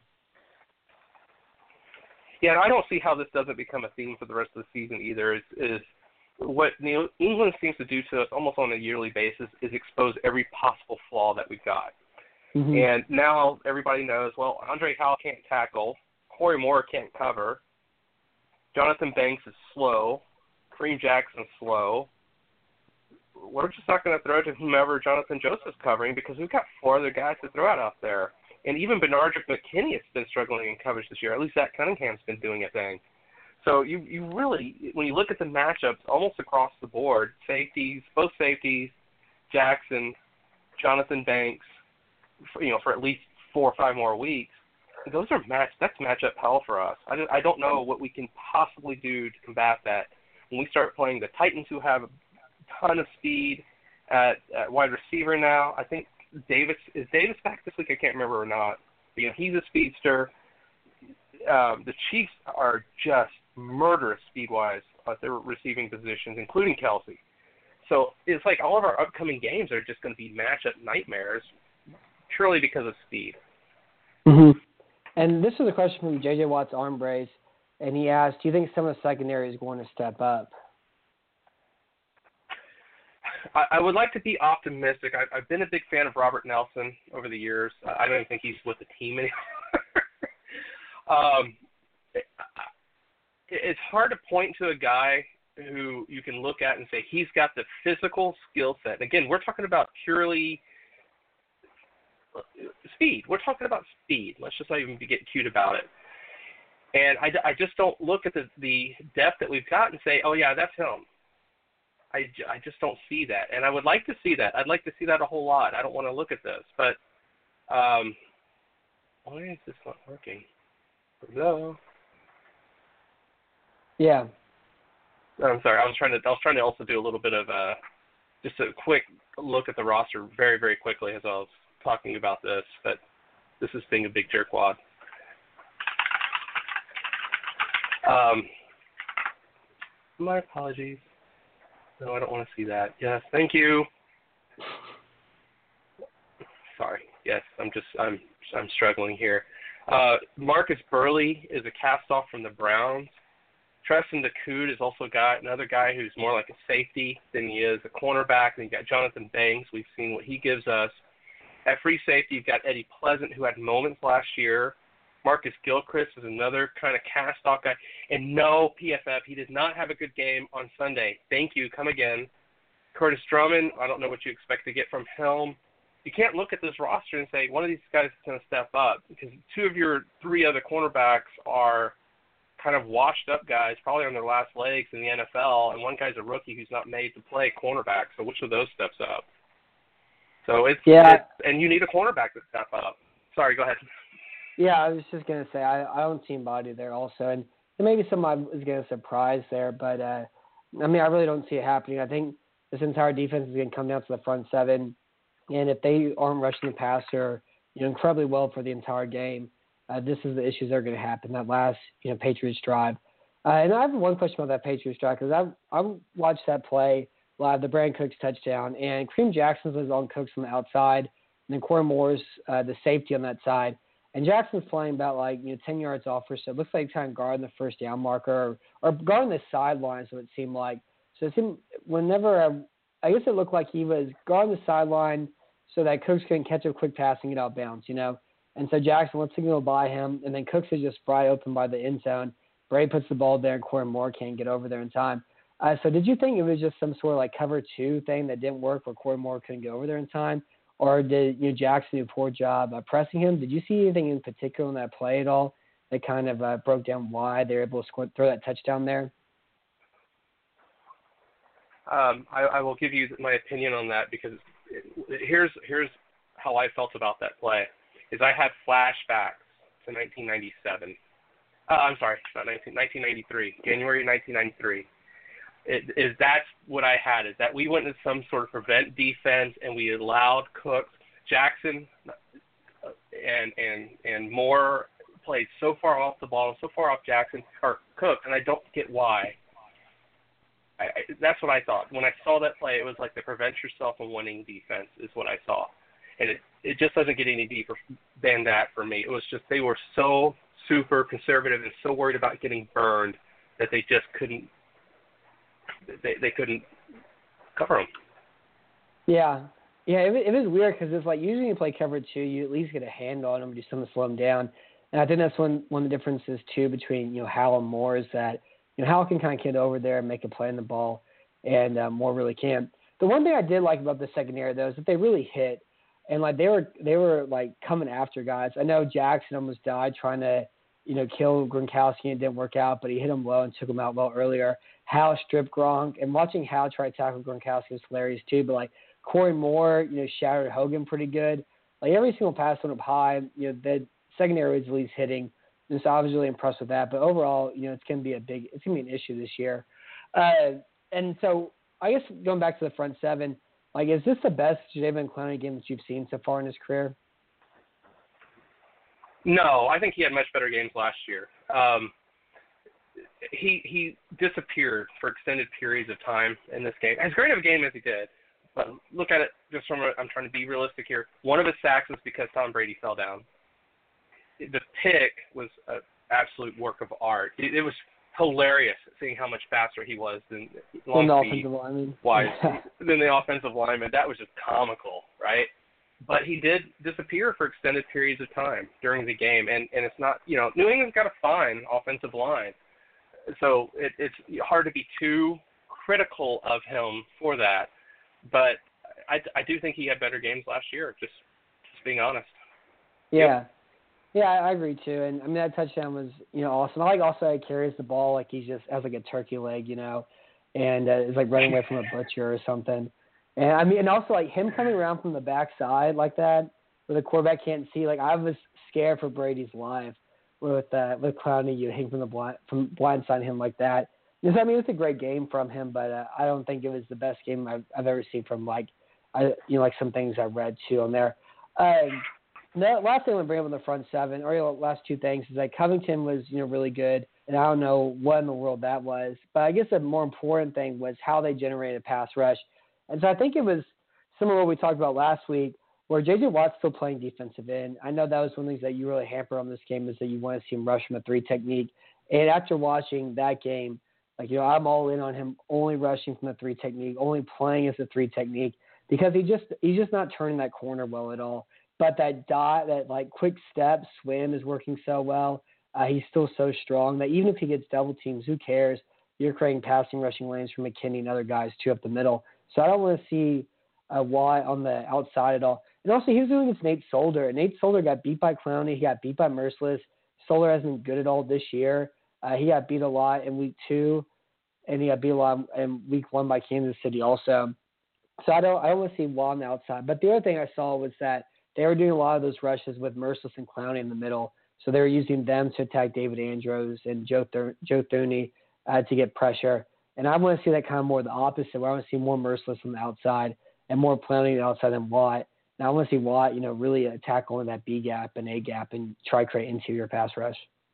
Yeah, and I don't see how this doesn't become a theme for the rest of the season either. Is, is what New England seems to do to us almost on a yearly basis is expose every possible flaw that we've got. Mm-hmm. And now everybody knows, well, Andre Howell can't tackle, Corey Moore can't cover, Jonathan Banks is slow, Kareem Jackson's slow. We're just not going to throw to whomever Jonathan Joseph's covering because we've got four other guys to throw out out there. And even Benardrick McKinney has been struggling in coverage this year. At least Zach Cunningham's been doing a thing. So you you really, when you look at the matchups almost across the board, safeties, both safeties, Jackson, Jonathan Banks, for, you know, for at least four or five more weeks, those are match. That's matchup hell for us. I don't, I don't know what we can possibly do to combat that when we start playing the Titans, who have a ton of speed at, at wide receiver now. I think Davis is Davis back this week. I can't remember or not. But, you know, he's a speedster. Um, the Chiefs are just murderous speed-wise at their receiving positions, including Kelsey. So it's like all of our upcoming games are just going to be matchup nightmares, purely because of speed. Mm-hmm. And this is a question from J J Watt's Arm Brace, and he asked, do you think some of the secondary is going to step up? I, I would like to be optimistic. I, I've been a big fan of Robert Nelson over the years. I don't even think he's with the team anymore. um, it, it's hard to point to a guy who you can look at and say he's got the physical skill set. And again, we're talking about purely speed. We're talking about speed. Let's just not even get cute about it. And I, I just don't look at the, the depth that we've got and say, oh, yeah, that's him. I, I just don't see that. And I would like to see that. I'd like to see that a whole lot. I don't want to look at this. But um, why is this not working? Hello? Yeah. I'm sorry. I was trying to. I was trying to also do a little bit of a, just a quick look at the roster, very, very quickly as I was talking about this. But this is being a big jerkwad. Um, my apologies. No, I don't want to see that. Yes, thank you. Sorry. Yes, I'm just. I'm. I'm struggling here. Uh, Marcus Burley is a cast-off from the Browns. Treston DeCoud is also a guy, another guy who's more like a safety than he is a cornerback. And you got Jonathan Banks. We've seen what he gives us. At free safety, you've got Eddie Pleasant, who had moments last year. Marcus Gilchrist is another kind of cast-off guy. And no, P F F, he did not have a good game on Sunday. Thank you. Come again. Curtis Drummond, I don't know what you expect to get from him. You can't look at this roster and say one of these guys is going to step up because two of your three other cornerbacks are kind of washed-up guys, probably on their last legs in the N F L, and one guy's a rookie who's not made to play cornerback. So which of those steps up? So it's, yeah. it's and you need a cornerback to step up. Sorry, go ahead. Yeah, I was just going to say, I, I don't see body there also. And maybe somebody is going to surprise there, but, uh, I mean, I really don't see it happening. I think this entire defense is going to come down to the front seven. And if they aren't rushing the passer, you know, incredibly well for the entire game, uh, this is the issues that are going to happen, that last, you know, Patriots drive. Uh, and I have one question about that Patriots drive because I've, I've watched that play live, the Brandon Cooks touchdown, and Kareem Jackson was on Cooks on the outside, and then Corey Moore's uh, the safety on that side. And Jackson's flying about like, you know, ten yards off or so. It looks like he's kind of guarding the first down marker or, or guarding the sideline, so it seemed like. So it seemed whenever, I, I guess it looked like he was guarding the sideline so that Cooks couldn't catch a quick pass and get out of bounds, you know. And so Jackson lets him go by him, and then Cooks is just wide open by the end zone. Brady puts the ball there, and Corey Moore can't get over there in time. Uh, so did you think it was just some sort of like cover two thing that didn't work where Corey Moore couldn't get over there in time? Or did you know, Jackson do a poor job uh, pressing him? Did you see anything in particular in that play at all that kind of uh, broke down why they were able to score, throw that touchdown there? Um, I, I will give you my opinion on that because here's here's how I felt about that play. Is I had flashbacks to nineteen ninety-seven. Uh, I'm sorry, not nineteen, nineteen ninety-three, January nineteen ninety-three. It, is that's what I had, is that we went into some sort of prevent defense and we allowed Cooks, Jackson, and and and Moore played so far off the ball and so far off Jackson or Cooks, and I don't get why. I, I, that's what I thought. When I saw that play, it was like the prevent yourself from winning defense is what I saw. And it, it just doesn't get any deeper than that for me. It was just they were so super conservative and so worried about getting burned that they just couldn't they they couldn't cover them. Yeah. Yeah, it, it was weird because it's like usually you play cover two, you at least get a hand on them, do something to slow them down. And I think that's one one of the differences too between you know Howell and Moore is that you know Howell can kind of get over there and make a play on the ball, and uh, Moore really can't. The one thing I did like about the secondary though is that they really hit, and like they were they were like coming after guys. I know Jackson almost died trying to you know kill Gronkowski and it didn't work out, but he hit him low and took him out well earlier. Howell stripped Gronk, and watching Howell try to tackle Gronkowski was hilarious too. But like Corey Moore, you know, shattered Hogan pretty good. Like every single pass went up high. You know, the secondary was at least hitting. And so I was really impressed with that. But overall, you know, it's going to be a big, it's going to be an issue this year. Uh, and so I guess going back to the front seven, like, is this the best Jadeveon Clowney game that you've seen so far in his career? No, I think he had much better games last year. Um, he he disappeared for extended periods of time in this game. As great of a game as he did, but look at it just from a, I'm trying to be realistic here. One of his sacks was because Tom Brady fell down. The pick was an absolute work of art. It, it was hilarious seeing how much faster he was than long the speed offensive lineman. wise than the offensive lineman. That was just comical, right? But he did disappear for extended periods of time during the game, and, and it's not, you know, New England's got a fine offensive line, so it, it's hard to be too critical of him for that. But I, I do think he had better games last year, just, just being honest. Yeah. Yep. Yeah, I agree too. And I mean that touchdown was, you know, awesome. I like also how he carries the ball like he's just has like a turkey leg, you know, and uh, is like running away from a butcher or something. And I mean, and also like him coming around from the backside like that, where the quarterback can't see. Like I was scared for Brady's life with uh, with Clowney, you hang from the blind from blindside him like that. Because, I mean, it's a great game from him, but uh, I don't think it was the best game I've, I've ever seen from like, I you know like some things I read too on there. Um, The last thing I want to bring up on the front seven, or you know, last two things, is that Covington was, you know, really good, and I don't know what in the world that was. But I guess the more important thing was how they generated a pass rush. And so I think it was similar to what we talked about last week, where J J. Watt's still playing defensive end. I know that was one of the things that you really hamper on this game is that you want to see him rush from a three technique. And after watching that game, like, you know, I'm all in on him only rushing from the three technique, only playing as a three technique, because he just he's just not turning that corner well at all. But that dot, that like quick step swim is working so well. Uh, he's still so strong that even if he gets double teams, who cares? You're creating passing, rushing lanes for McKinney and other guys too up the middle. So I don't want to see uh, Watt on the outside at all. And also he was doing against Nate Solder. And Nate Solder got beat by Clowney. He got beat by Merciless. Solder hasn't been good at all this year. Uh, he got beat a lot in week two, and he got beat a lot in week one by Kansas City also. So I don't I don't want to see Watt on the outside. But the other thing I saw was that they were doing a lot of those rushes with Merciless and Clowney in the middle. So they were using them to attack David Andrews and Joe, Thur- Joe Thuney uh, to get pressure. And I want to see that kind of more the opposite, where I want to see more Merciless on the outside and more Clowney on the outside than Watt. And I want to see Watt, you know, really attack on that B gap and A gap and try to create interior pass rush.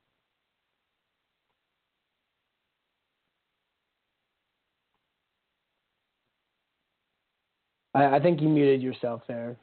I, I think you muted yourself there.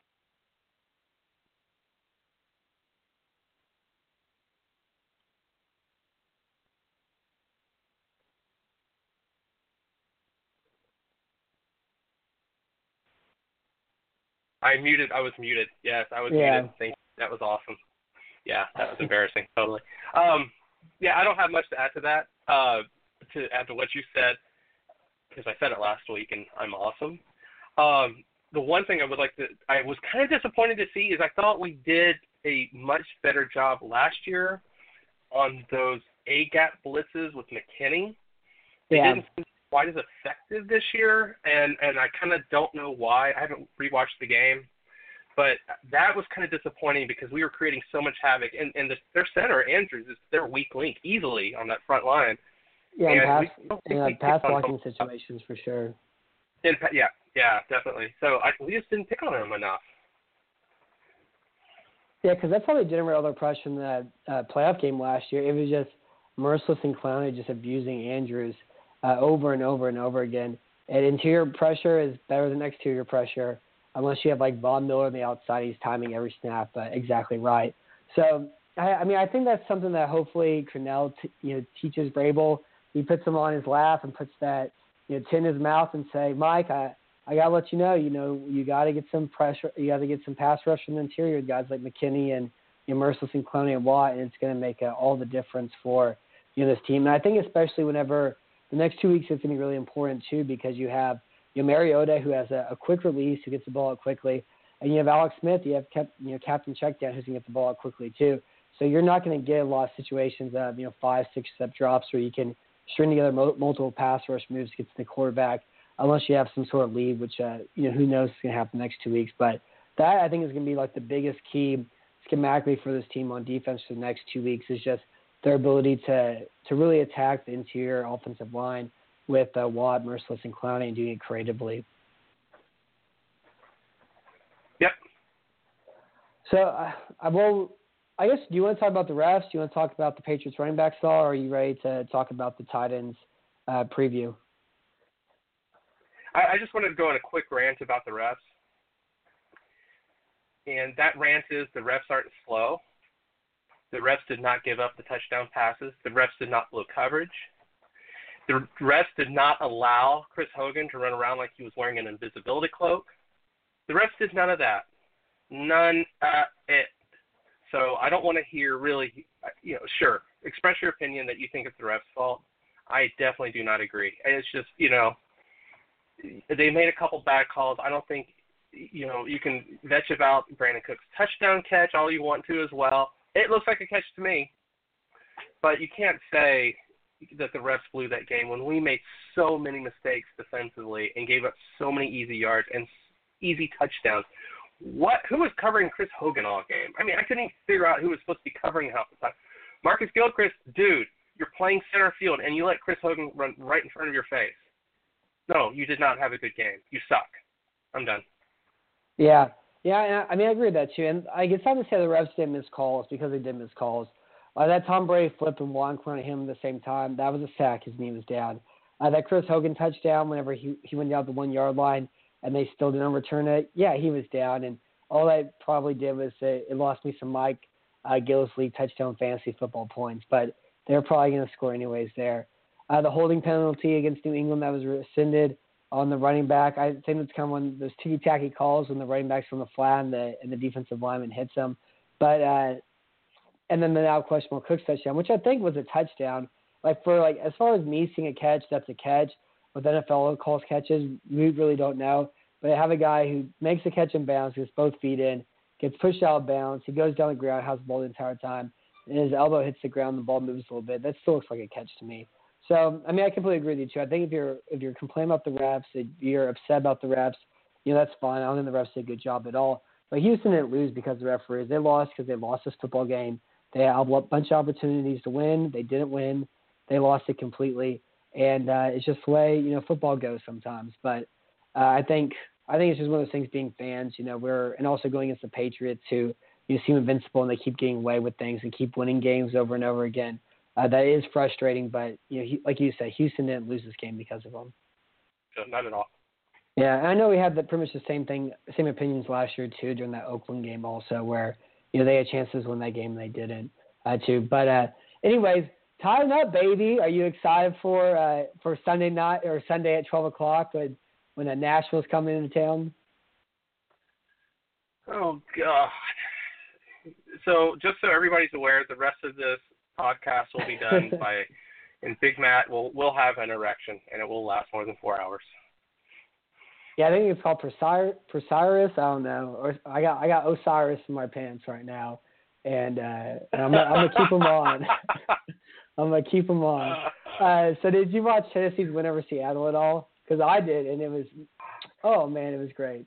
I muted. I was muted. Yes, I was Yeah. muted. Thank you. That was awesome. Yeah, that was embarrassing. Totally. Um, yeah, I don't have much to add to that. Uh, to add to what you said, because I said it last week, and I'm awesome. Um, the one thing I would like to, I was kind of disappointed to see is I thought we did a much better job last year on those A gap blitzes with McKinney. They Yeah. didn't seem quite as effective this year, and, and I kind of don't know why. I haven't rewatched the game, but that was kind of disappointing because we were creating so much havoc. And, and the, their center, Andrews, is their weak link easily on that front line. Yeah, and, And pass, we don't think and uh, we pass picked on blocking him. situations for sure. And, yeah, yeah, definitely. So I, we just didn't pick on him enough. Yeah, because that's how they generated all their pressure in that uh, playoff game last year. It was just Merciless and Clowney just abusing Andrews uh, over and over and over again. And interior pressure is better than exterior pressure, unless you have like Von Miller on the outside. He's timing every snap uh, exactly right. So, I, I mean, I think that's something that hopefully Cornell t- you know teaches Vrabel. He puts him on his lap and puts that you know tin in his mouth and say, Mike, I. I gotta let you know, you know, you gotta get some pressure. You gotta get some pass rush from the interior guys like McKinney and you know, Merciless and Clowney and Watt, and it's gonna make uh, all the difference for you know this team. And I think especially whenever the next two weeks is gonna be really important too, because you have you know, Mariota who has a, a quick release who gets the ball out quickly, and you have Alex Smith, you have kept you know Captain Checkdown who's gonna get the ball out quickly too. So you're not gonna get a lot of situations of you know five, six step drops where you can string together mo- multiple pass rush moves to get to the quarterback. Unless you have some sort of lead, which, uh, you know, who knows what's going to happen the next two weeks. But that, I think, is going to be, like, the biggest key schematically for this team on defense for the next two weeks is just their ability to to really attack the interior offensive line with uh, Watt, Merciless, and Clowney and doing it creatively. Yep. So, uh, I will – I guess, do you want to talk about the refs? Do you want to talk about the Patriots running back star, or are you ready to talk about the tight ends uh, preview? I, I just wanted to go on a quick rant about the refs. And that rant is the refs aren't slow. The refs did not give up the touchdown passes. The refs did not blow coverage. The refs did not allow Chris Hogan to run around like he was wearing an invisibility cloak. The refs did none of that. None of it. So I don't want to hear really, you know, sure, express your opinion that you think it's the refs' fault. I definitely do not agree. And it's just, you know, they made a couple bad calls. I don't think, you know, you can vetch about Brandon Cook's touchdown catch all you want to as well. It looks like a catch to me. But you can't say that the refs blew that game when we made so many mistakes defensively and gave up so many easy yards and easy touchdowns. What? Who was covering Chris Hogan all game? I mean, I couldn't even figure out who was supposed to be covering half the time. Marcus Gilchrist, dude, you're playing center field and you let Chris Hogan run right in front of your face. No, you did not have a good game. You suck. I'm done. Yeah. Yeah, I mean, I agree with that, too. And I guess I'm going to say the refs didn't miss calls because they did miss calls. Uh, that Tom Brady flip and one in front of him at the same time, that was a sack. His knee was down. Uh, that Chris Hogan touchdown, whenever he, he went down the one-yard line and they still didn't return it, yeah, he was down. And all that probably did was it, it lost me some Mike uh, Gillislee touchdown fantasy football points. But they were probably going to score anyways there. Uh, the holding penalty against New England that was rescinded on the running back, I think it's kind of one of those ticky-tacky calls when the running back's from the flat and the, and the defensive lineman hits him. But uh, and then the now questionable Cooks touchdown, which I think was a touchdown. Like for like as far as me seeing a catch, that's a catch. With N F L calls catches, we really don't know. But I have a guy who makes a catch in bounds, gets both feet in, gets pushed out of bounds, he goes down the ground, has the ball the entire time, and his elbow hits the ground, the ball moves a little bit. That still looks like a catch to me. So, I mean, I completely agree with you, too. I think if you're if you're complaining about the refs, if you're upset about the refs, you know, that's fine. I don't think the refs did a good job at all. But Houston didn't lose because of the referees. They lost because they lost this football game. They had a bunch of opportunities to win. They didn't win. They lost it completely. And uh, it's just the way, you know, football goes sometimes. But uh, I think I think it's just one of those things being fans, you know, we're and also going against the Patriots who, you know, seem invincible and they keep getting away with things and keep winning games over and over again. Uh, that is frustrating, but you know, he, like you said, Houston didn't lose this game because of them. No, not at all. Yeah, and I know we had the, pretty much the same thing, same opinions last year too during that Oakland game also, where you know they had chances to win that game and they didn't uh, too. But uh, anyways, tying up, baby. Are you excited for uh, for Sunday night or Sunday at twelve o'clock when when uh, Nashville's coming into town? Oh God. So just so everybody's aware, the rest of this podcast will be done by, and Big Matt will will have an erection, and it will last more than four hours. Yeah, I think it's called Prosir- Prosiris. I don't know. Or I got I got Osiris in my pants right now, and, uh, and I'm, I'm gonna keep them on. I'm gonna keep them on. Uh, so did you watch Tennessee's win over Seattle at all? Because I did, and it was, oh man, it was great.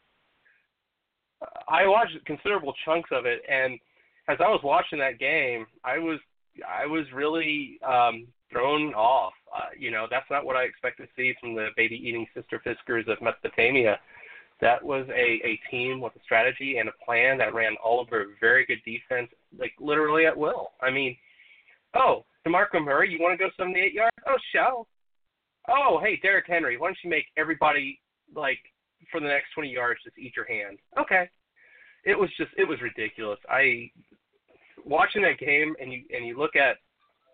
I watched considerable chunks of it, and as I was watching that game, I was I was really um, thrown off. Uh, you know, that's not what I expect to see from the baby-eating Sister Fiskars of Mesopotamia. That was a, a team with a strategy and a plan that ran all over a very good defense, like literally at will. I mean, oh, DeMarco Murray, you want to go seventy-eight yards? Oh, show. Oh, hey, Derrick Henry, why don't you make everybody, like, for the next twenty yards, just eat your hand? Okay. It was just, it was ridiculous. I, watching that game, and you and you look at,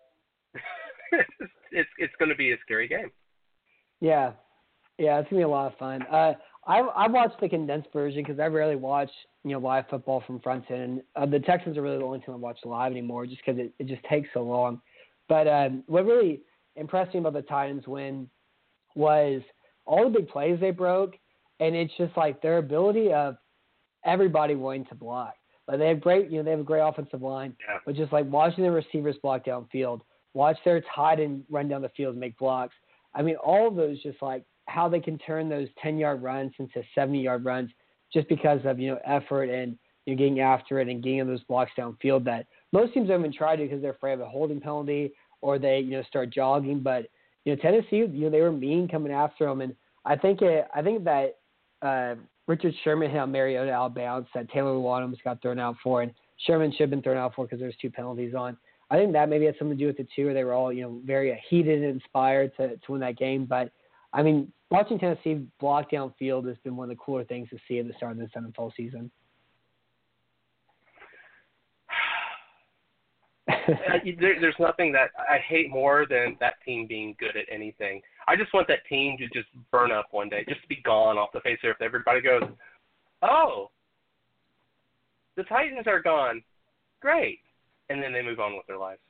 it's it's going to be a scary game. Yeah. Yeah, it's going to be a lot of fun. Uh, I I watched the condensed version because I rarely watch, you know, live football from front to end. Uh, the Texans are really the only team I watch live anymore just because it, it just takes so long. But um, what really impressed me about the Titans win was all the big plays they broke, and it's just like their ability of everybody wanting to block. Like they have great, you know, they have a great offensive line, yeah. but just like watching the receivers block downfield, watch their tight end run down the field and make blocks. I mean, all of those just like how they can turn those ten-yard runs into seventy-yard runs just because of, you know, effort and you know, getting after it and getting those blocks downfield that most teams don't even try to because they're afraid of a holding penalty or they, you know, start jogging. But, you know, Tennessee, you know, they were mean coming after them. And I think it, I think that uh, Richard Sherman hit on Mariota out of bounds that Taylor Wadhams got thrown out for, and Sherman should have been thrown out for because there's two penalties on. I think that maybe had something to do with it too, where they were all, you know, very heated and inspired to, to win that game. But, I mean, watching Tennessee block downfield has been one of the cooler things to see at the start of this N F L season. there, there's nothing that I hate more than that team being good at anything. I just want that team to just burn up one day, just to be gone off the face of the earth. Everybody goes, oh, the Titans are gone. Great. And then they move on with their lives.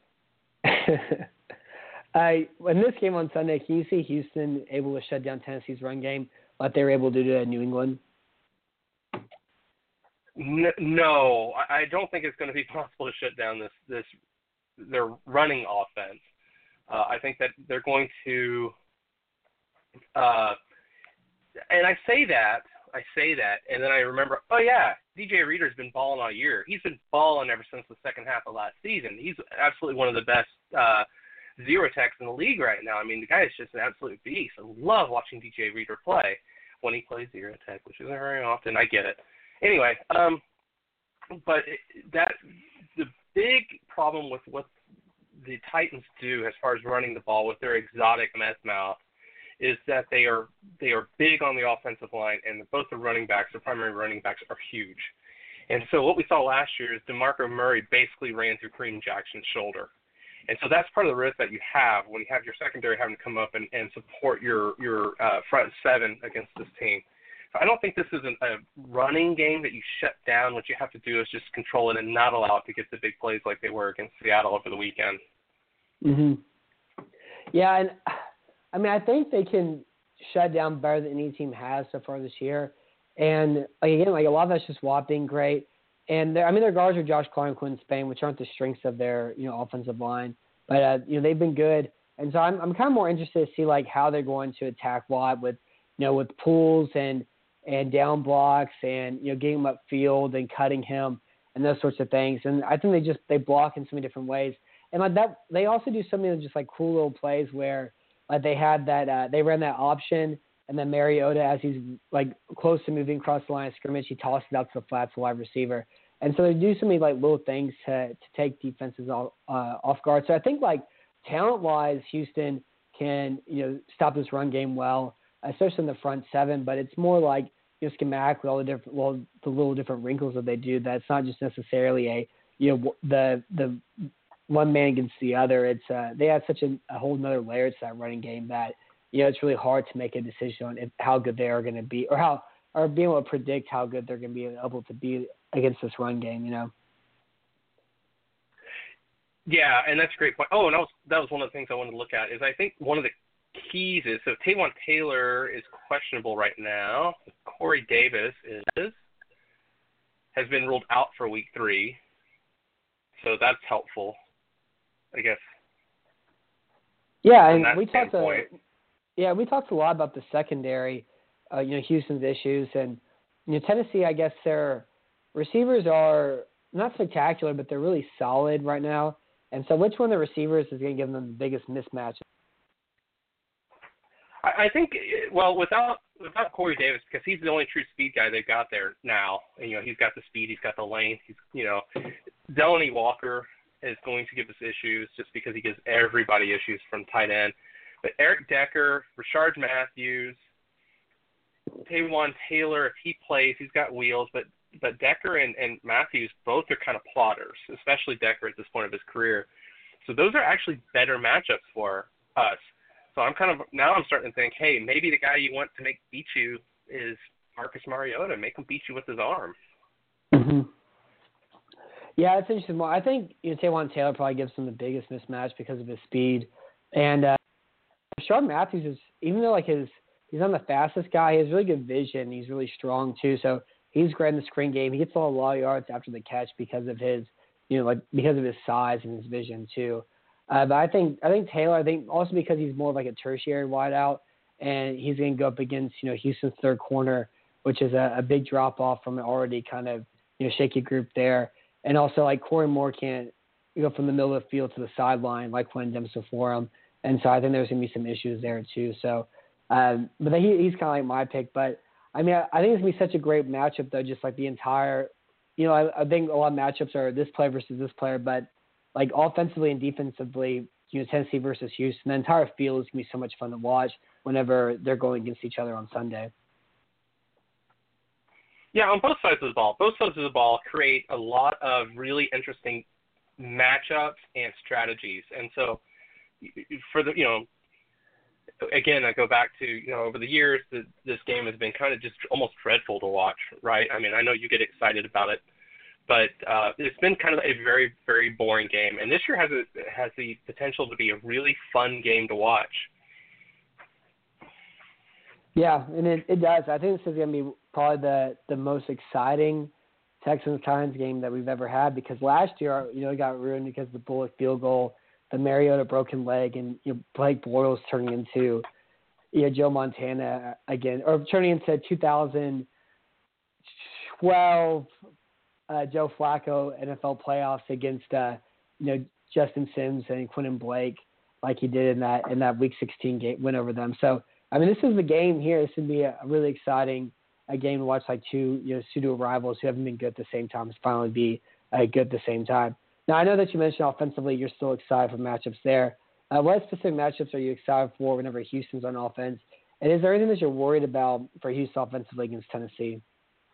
I, in this game on Sunday, can you see Houston able to shut down Tennessee's run game like they were able to do it in New England? No, I don't think it's going to be possible to shut down this this their running offense. Uh, I think that they're going to, uh, and I say that, I say that, and then I remember, oh yeah, D J Reader's been balling all year. He's been balling ever since the second half of last season. He's absolutely one of the best uh, zero techs in the league right now. I mean, the guy is just an absolute beast. I love watching D J Reader play when he plays zero tech, which isn't very often. I get it. Anyway, um, but it, that the big problem with what the Titans do as far as running the ball with their exotic meth mouth is that they are they are big on the offensive line, and both the running backs, the primary running backs, are huge. And so what we saw last year is DeMarco Murray basically ran through Kareem Jackson's shoulder. And so that's part of the risk that you have when you have your secondary having to come up and, and support your, your uh, front seven against this team. So I don't think this is an, a running game that you shut down. What you have to do is just control it and not allow it to get the big plays like they were against Seattle over the weekend. Mm-hmm. Yeah, and I mean, I think they can shut down better than any team has so far this year. And, like, again, like a lot of that's just Watt being great. And, I mean, their guards are Josh Clark and Quinn Spain, which aren't the strengths of their, you know, offensive line. But, uh, you know, they've been good. And so I'm I'm kind of more interested to see, like, how they're going to attack Watt with, you know, with pulls and, and down blocks and, you know, getting him upfield and cutting him and those sorts of things. And I think they just, they block in so many different ways. And, like, that, they also do something that's just, like, cool little plays where, like, they had that, uh, they ran that option, and then Mariota, as he's, like, close to moving across the line of scrimmage, he tosses it out to the flats wide receiver. And so they do so many, like, little things to, to take defenses off, uh, off guard. So I think, like, talent-wise, Houston can, you know, stop this run game well, especially in the front seven. But it's more like, you know, schematic with all the different, well, the little different wrinkles that they do. That's not just necessarily a, you know, the the one man against the other. It's uh, they have such a, a whole nother layer to that running game that, you know, it's really hard to make a decision on if, how good they are going to be, or how, or being able to predict how good they're going to be able to be against this run game, you know? Yeah, and that's a great point. Oh, and that was, that was one of the things I wanted to look at is I think one of the keys is, so Taywan Taylor is questionable right now. Corey Davis is, has been ruled out for week three. So that's helpful, I guess. Yeah, and we talked a, yeah, we talked a lot about the secondary, uh, you know, Houston's issues, and you know, Tennessee, I guess their receivers are not spectacular, but they're really solid right now. And so, which one of the receivers is going to give them the biggest mismatch? I, I think, well, without without Corey Davis, because he's the only true speed guy they've got there now. And, you know, he's got the speed, he's got the length. He's, you know, Delaney Walker is going to give us issues just because he gives everybody issues from tight end. But Eric Decker, Rashard Matthews, Taywan Taylor, if he plays, he's got wheels. But but Decker and, and Matthews both are kind of plotters, especially Decker at this point of his career. So those are actually better matchups for us. So I'm kind of now I'm starting to think, hey, maybe the guy you want to make beat you is Marcus Mariota. Make him beat you with his arm. Mm-hmm. Yeah, it's interesting. Well, I think you know, Taywan Taylor probably gives him the biggest mismatch because of his speed. And uh, Rashard Matthews is, even though like his he's not the fastest guy, he has really good vision. He's really strong too. So he's great in the screen game. He gets a lot of yards after the catch because of his, you know, like because of his size and his vision too. Uh, but I think I think Taylor, I think also because he's more of like a tertiary wideout, and he's going to go up against you know Houston's third corner, which is a, a big drop off from an already kind of you know shaky group there. And also like Corey Moore can't go from the middle of the field to the sideline like Quentin Dempsey for him, and so I think there's going to be some issues there too. So, um, but he, he's kind of like my pick. But I mean, I, I think it's going to be such a great matchup though. Just like the entire, you know, I, I think a lot of matchups are this player versus this player, but like offensively and defensively, you know, Tennessee versus Houston, the entire field is going to be so much fun to watch whenever they're going against each other on Sunday. Yeah, on both sides of the ball. Both sides of the ball create a lot of really interesting matchups and strategies. And so for the, you know, again, I go back to, you know, over the years, the, this game has been kind of just almost dreadful to watch, right? I mean, I know you get excited about it, but uh, it's been kind of a very, very boring game. And this year has a, has the potential to be a really fun game to watch. Yeah, and it, it does. I think this is going to be probably the, the most exciting Texans-Titans game that we've ever had, because last year, you know, it got ruined because of the Bullock field goal, the Mariota broken leg, and you know, Blake Bortles turning into you know, Joe Montana again, or turning into two thousand twelve uh, Joe Flacco N F L playoffs against uh, you know Justin Sims and Quentin Blake, like he did in that in that Week sixteen game win over them. So I mean, this is the game here. This would be a, a really exciting a game to watch, like two you know pseudo rivals who haven't been good at the same time finally be uh, good at the same time. Now, I know that you mentioned offensively you're still excited for matchups there. Uh, what specific matchups are you excited for whenever Houston's on offense? And is there anything that you're worried about for Houston offensively against Tennessee?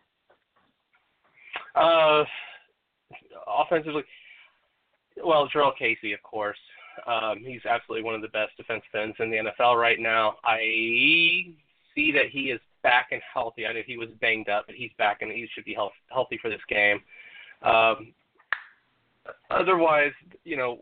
Uh, offensively, well, Jurrell Casey, of course. Um, he's absolutely one of the best defensive ends in the N F L right now. I see that he is back and healthy. I know he was banged up, but he's back and he should be health, healthy for this game. Um, otherwise, you know,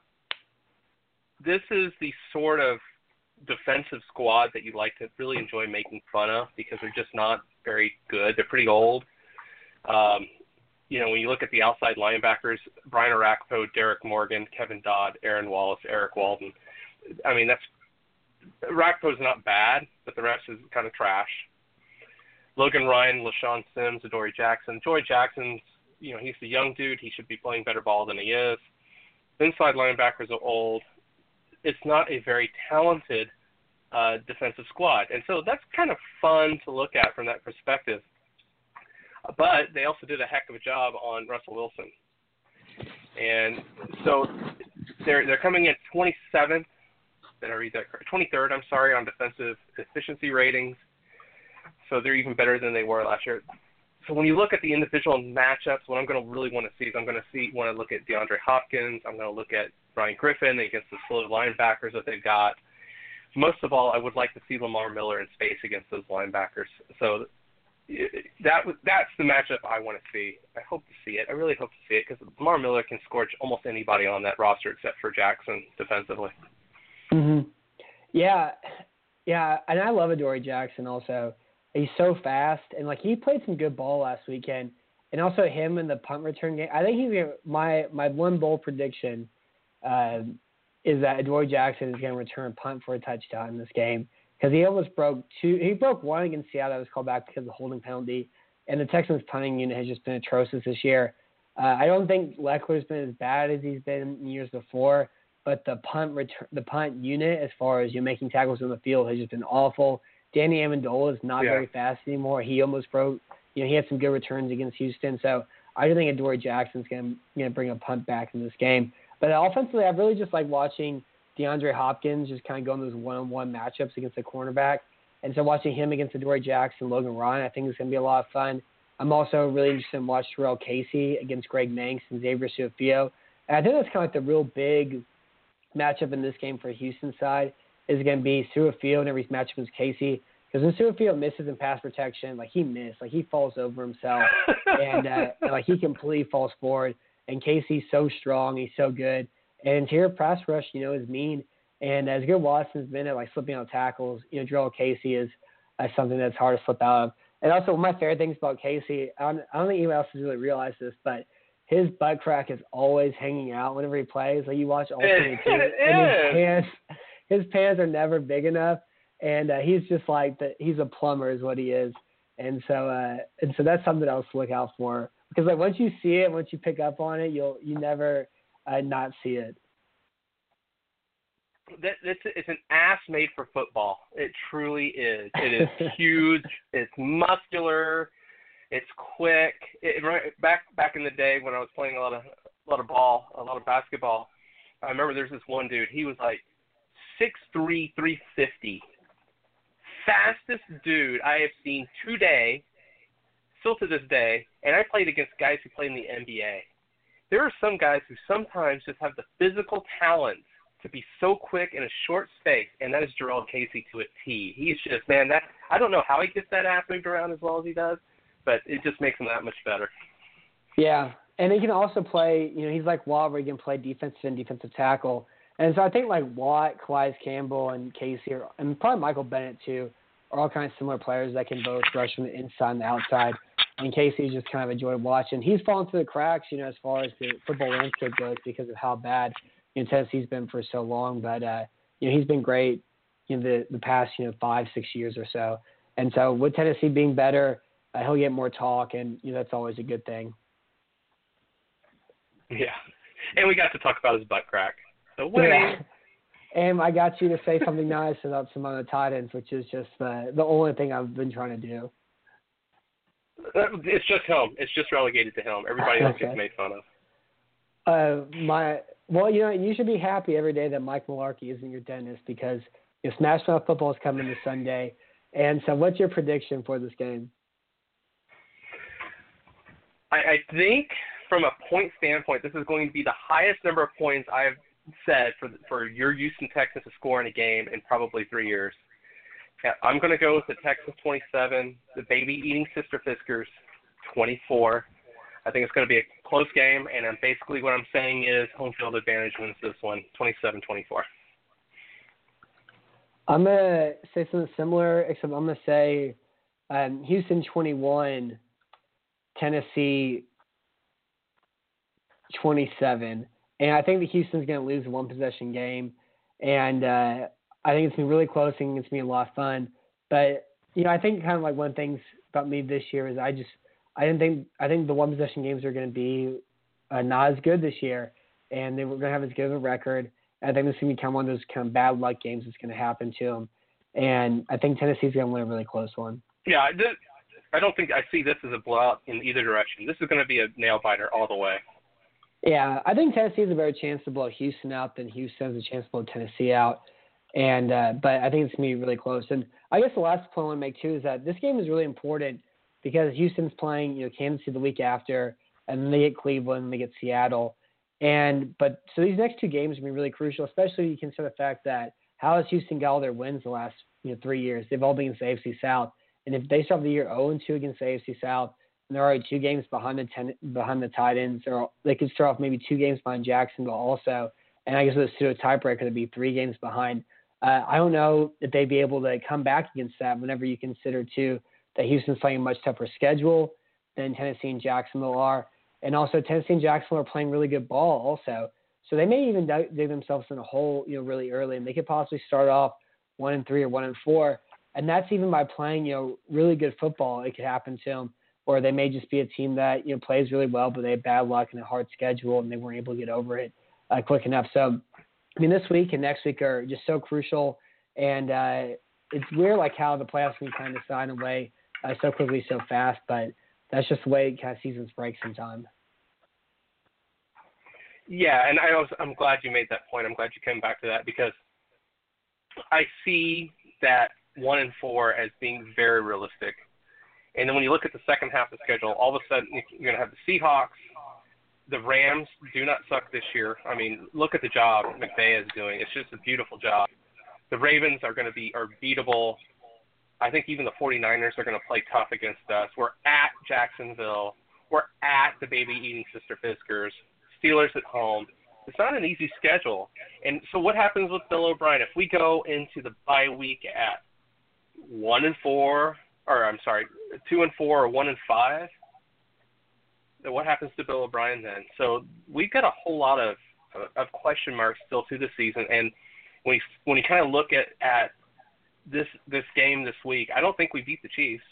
this is the sort of defensive squad that you like to really enjoy making fun of because they're just not very good. They're pretty old. Um, you know, when you look at the outside linebackers, Brian Orakpo, Derek Morgan, Kevin Dodd, Aaron Wallace, Eric Walden. I mean, that's Orakpo's not bad, but the rest is kind of trash. Logan Ryan, LaShawn Sims, Adoree Jackson. Adoree Jackson's, you know, he's the young dude. He should be playing better ball than he is. The inside linebackers are old. It's not a very talented uh, defensive squad. And so that's kind of fun to look at from that perspective. But they also did a heck of a job on Russell Wilson. And so they're they're coming in twenty-seventh, did I read that correct? twenty-third, I'm sorry, on defensive efficiency ratings. So they're even better than they were last year. So when you look at the individual matchups, what I'm going to really want to see is I'm going to see want to look at DeAndre Hopkins. I'm going to look at Brian Griffin against the slow linebackers that they've got. Most of all, I would like to see Lamar Miller in space against those linebackers. So that that's the matchup I want to see. I hope to see it. I really hope to see it because Lamar Miller can scorch almost anybody on that roster except for Jackson defensively. Mm-hmm. Yeah, yeah, and I love Adoree Jackson also. He's so fast, and like he played some good ball last weekend, and also him in the punt return game. I think he's gonna, my my one bold prediction uh, is that Adoree Jackson is going to return a punt for a touchdown in this game because he almost broke two. He broke one against Seattle that was called back because of the holding penalty, and the Texans punting unit has just been atrocious this year. Uh, I don't think Leckler's been as bad as he's been in years before, but the punt return, the punt unit, as far as you know, making tackles on the field, has just been awful. Danny Amendola is not Yeah. very fast anymore. He almost broke. You know, he had some good returns against Houston, so I do think Adoree Jackson's going to bring a punt back in this game. But offensively, I've really just liked watching DeAndre Hopkins just kind of go in those one-on-one matchups against the cornerback. And so watching him against Adoree Jackson, Logan Ryan, I think is going to be a lot of fun. I'm also really interested in watching Terrell Casey against Greg Manx and Xavier Su'a-Filo. And I think that's kind of like the real big matchup in this game for the Houston side is going to be Su'a-Filo whenever he's matched against Casey. Because when Su'a-Filo misses in pass protection, like he missed, like he falls over himself, and, uh, and like he completely falls forward. And Casey's so strong, he's so good. And interior pass rush, you know, is mean. And as good Watson's been at like slipping out tackles, you know, Terrell Casey is uh, something that's hard to slip out of. And also, one of my favorite things about Casey, I don't, I don't think anyone else has really realized this, but his butt crack is always hanging out whenever he plays. Like you watch Ultimate Team, and his pants, his pants are never big enough. And uh, he's just like the, he's a plumber is what he is. And so uh, and so that's something else to look out for, because like once you see it, once you pick up on it, you'll you never uh, not see it. That, it's, it's an ass made for football. It truly is. It is huge. It's muscular. It's quick. It, right, back back in the day when I was playing a lot of a lot of ball, a lot of basketball, I remember there's this one dude. He was like six three, three fifty. Fastest dude I have seen today, still to this day, and I played against guys who played in the N B A. There are some guys who sometimes just have the physical talent to be so quick in a short space, and that is Terrell Casey to a T. He's just, man, that I don't know how he gets that ass moved around as well as he does, but it just makes him that much better. Yeah, and he can also play, you know, he's like Watt, where he can play defensive and defensive tackle. And so I think like Watt, Calais Campbell, and Casey, are, and probably Michael Bennett too, are all kind of similar players that can both rush from the inside and the outside. And Casey just kind of enjoyed watching. He's fallen through the cracks, you know, as far as the football landscape goes because of how bad, you know, Tennessee's been for so long. But, uh, you know, he's been great in the, the past, you know, five, six years or so. And so with Tennessee being better, uh, he'll get more talk, and, you know, that's always a good thing. Yeah. And we got to talk about his butt crack. So winning. Yeah. And I got you to say something nice about some other tight ends, which is just the the only thing I've been trying to do. It's just him. It's just relegated to him. Everybody else Okay. gets made fun of. Uh, my well, you know, you should be happy every day that Mike Mularkey isn't your dentist, because you know, Smash Mouth football is coming this Sunday. And so, what's your prediction for this game? I, I think from a point standpoint, this is going to be the highest number of points I've said for for your Houston Texans to score in a game in probably three years. Yeah, I'm going to go with the Texans twenty-seven, the baby-eating Sister Fiskers twenty-four. I think it's going to be a close game, and I'm basically what I'm saying is home field advantage wins this one, twenty-seven twenty-four. I'm going to say something similar, except I'm going to say um, Houston twenty-one, Tennessee twenty-seven. And I think that Houston's going to lose a one-possession game. And uh, I think it's going to be really close and it's going to be a lot of fun. But, you know, I think kind of like one of the things about me this year is I just – I didn't think – I think the one-possession games are going to be uh, not as good this year. And they were going to have as good of a record. And I think this is going to become one of those kind of bad luck games that's going to happen to them. And I think Tennessee's going to win a really close one. Yeah, I, did, I don't think I see this as a blowout in either direction. This is going to be a nail-biter all the way. Yeah, I think Tennessee has a better chance to blow Houston out than Houston has a chance to blow Tennessee out. And uh, but I think it's going to be really close. And I guess the last point I want to make, too, is that this game is really important because Houston's playing, you know, Kansas City the week after, and then they get Cleveland, and they get Seattle. And but so these next two games are going to be really crucial, especially when you consider the fact that how has Houston got all their wins the last you know three years? They've all been against the A F C South. And if they start the year oh and two against the A F C South, and they're already two games behind the ten, behind the Titans, or they could start off maybe two games behind Jacksonville also. And I guess with a pseudo tiebreaker, they'd be three games behind. Uh, I don't know if they'd be able to come back against that whenever you consider, too, that Houston's playing a much tougher schedule than Tennessee and Jacksonville are. And also Tennessee and Jacksonville are playing really good ball also. So they may even dig themselves in a hole, you know, really early, and they could possibly start off one and three or one and four. And that's even by playing, you know, really good football. It could happen to them. Or they may just be a team that, you know, plays really well, but they have bad luck and a hard schedule, and they weren't able to get over it uh, quick enough. So I mean, this week and next week are just so crucial, and uh, it's weird like how the playoffs can kind of decide away uh, so quickly, so fast, but that's just the way kind of seasons break sometimes. Yeah, and I was, I'm glad you made that point. I'm glad you came back to that because I see that one and four as being very realistic. And then when you look at the second half of the schedule, all of a sudden you're going to have the Seahawks. The Rams do not suck this year. I mean, look at the job McVay is doing. It's just a beautiful job. The Ravens are going to be are beatable. I think even the 49ers are going to play tough against us. We're at Jacksonville. We're at the baby-eating Sister Fiskers. Steelers at home. It's not an easy schedule. And so what happens with Bill O'Brien? If we go into the bye week at one and four, or I'm sorry, two and four or one and five, then what happens to Bill O'Brien then? So we've got a whole lot of of question marks still through the season. And when you, when you kind of look at, at this this game this week, I don't think we beat the Chiefs.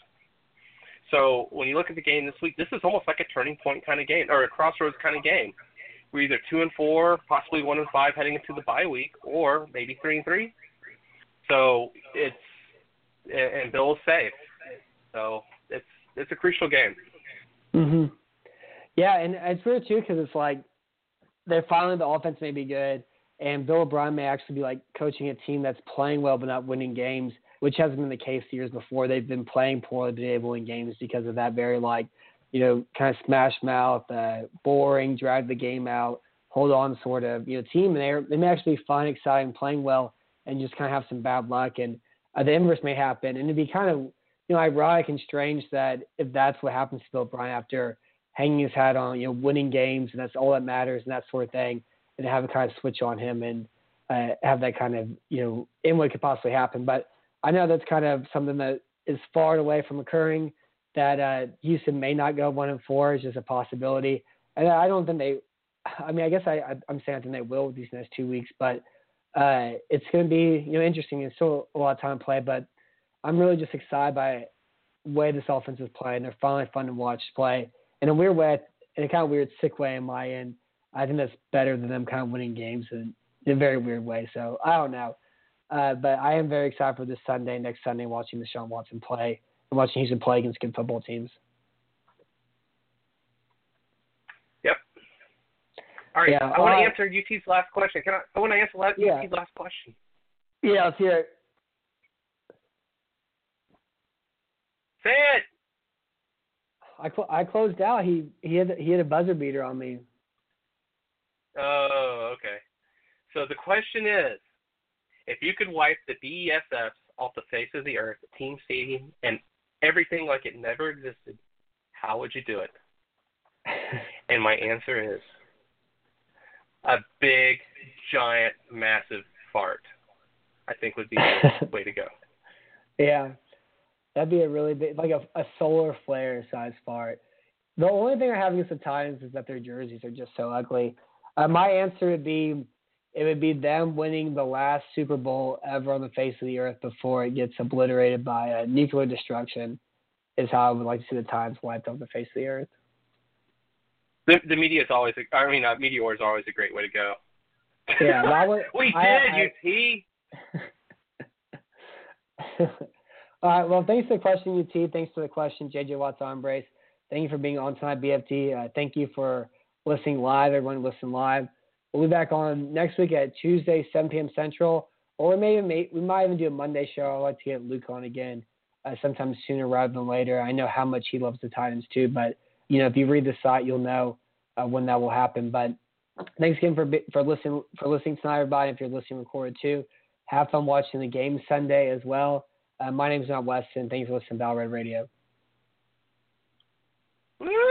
So when you look at the game this week, this is almost like a turning point kind of game, or a crossroads kind of game. We're either two and four, possibly one and five heading into the bye week, or maybe three and three. So it's and Bill is safe. So it's it's a crucial game. Mhm. Yeah, and it's weird too because it's like they're finally the offense may be good, and Bill O'Brien may actually be like coaching a team that's playing well but not winning games, which hasn't been the case the years before. They've been playing poorly, but able to win games because of that very like, you know, kind of smash mouth, uh, boring, drag the game out, hold on sort of, you know, team. And they they may actually be fun, exciting, playing well, and just kind of have some bad luck. And uh, the inverse may happen. And it'd be kind of, you know, ironic and strange that if that's what happens to Bill O'Brien after hanging his hat on, you know, winning games, and that's all that matters and that sort of thing, and have it kind of switch on him and uh, have that kind of, you know, in what could possibly happen. But I know that's kind of something that is far away from occurring. That uh, Houston may not go one and four is just a possibility, and I don't think they. I mean, I guess I, I I'm saying I think they will with these next two weeks, but uh, it's going to be you know interesting. It's still a lot of time to play, but I'm really just excited by the way this offense is playing. They're finally fun to watch play in a weird way, in a kind of weird sick way in my end. I think that's better than them kind of winning games in, in a very weird way. So I don't know, uh, but I am very excited for this Sunday, next Sunday, watching Deshaun Watson play. And watching Houston play against good football teams. Yep. All right. Yeah, I want to uh, answer U T's last question. Can I? I want to answer last, yeah. U T's last question. Yeah, let's hear it. Say it. I cl- I closed out. He he had he had a buzzer beater on me. Oh, okay. So the question is, if you could wipe the B E S Fs off the face of the earth, team stadium, and everything like it never existed, how would you do it? And my answer is a big, giant, massive fart. I think would be the way to go. Yeah, that'd be a really big, like a, a solar flare size fart. The only thing I have against the Titans is that their jerseys are just so ugly. Uh, my answer would be, it would be them winning the last Super Bowl ever on the face of the earth before it gets obliterated by uh, nuclear destruction, is how I would like to see the Titans wiped off the face of the earth. The, the media is always, a, I mean, uh, Meteor is always a great way to go. Yeah, that was, we I, did, I, U T. All right, well, thanks for the question, U T. Thanks for the question, J J Watts on Brace. Thank you for being on tonight, B F T. Uh, thank you for listening live, everyone listening live. We'll be back on next week at Tuesday, seven p.m. Central, or we may even make, we might even do a Monday show. I'd like to get Luke on again uh, sometime sooner rather than later. I know how much he loves the Titans too, but you know if you read the site, you'll know uh, when that will happen. But thanks again for for listening for listening tonight, everybody. If you're listening recorded too, have fun watching the game Sunday as well. Uh, my name is Matt Weston. Thanks for listening to Battle Red Radio. Woo!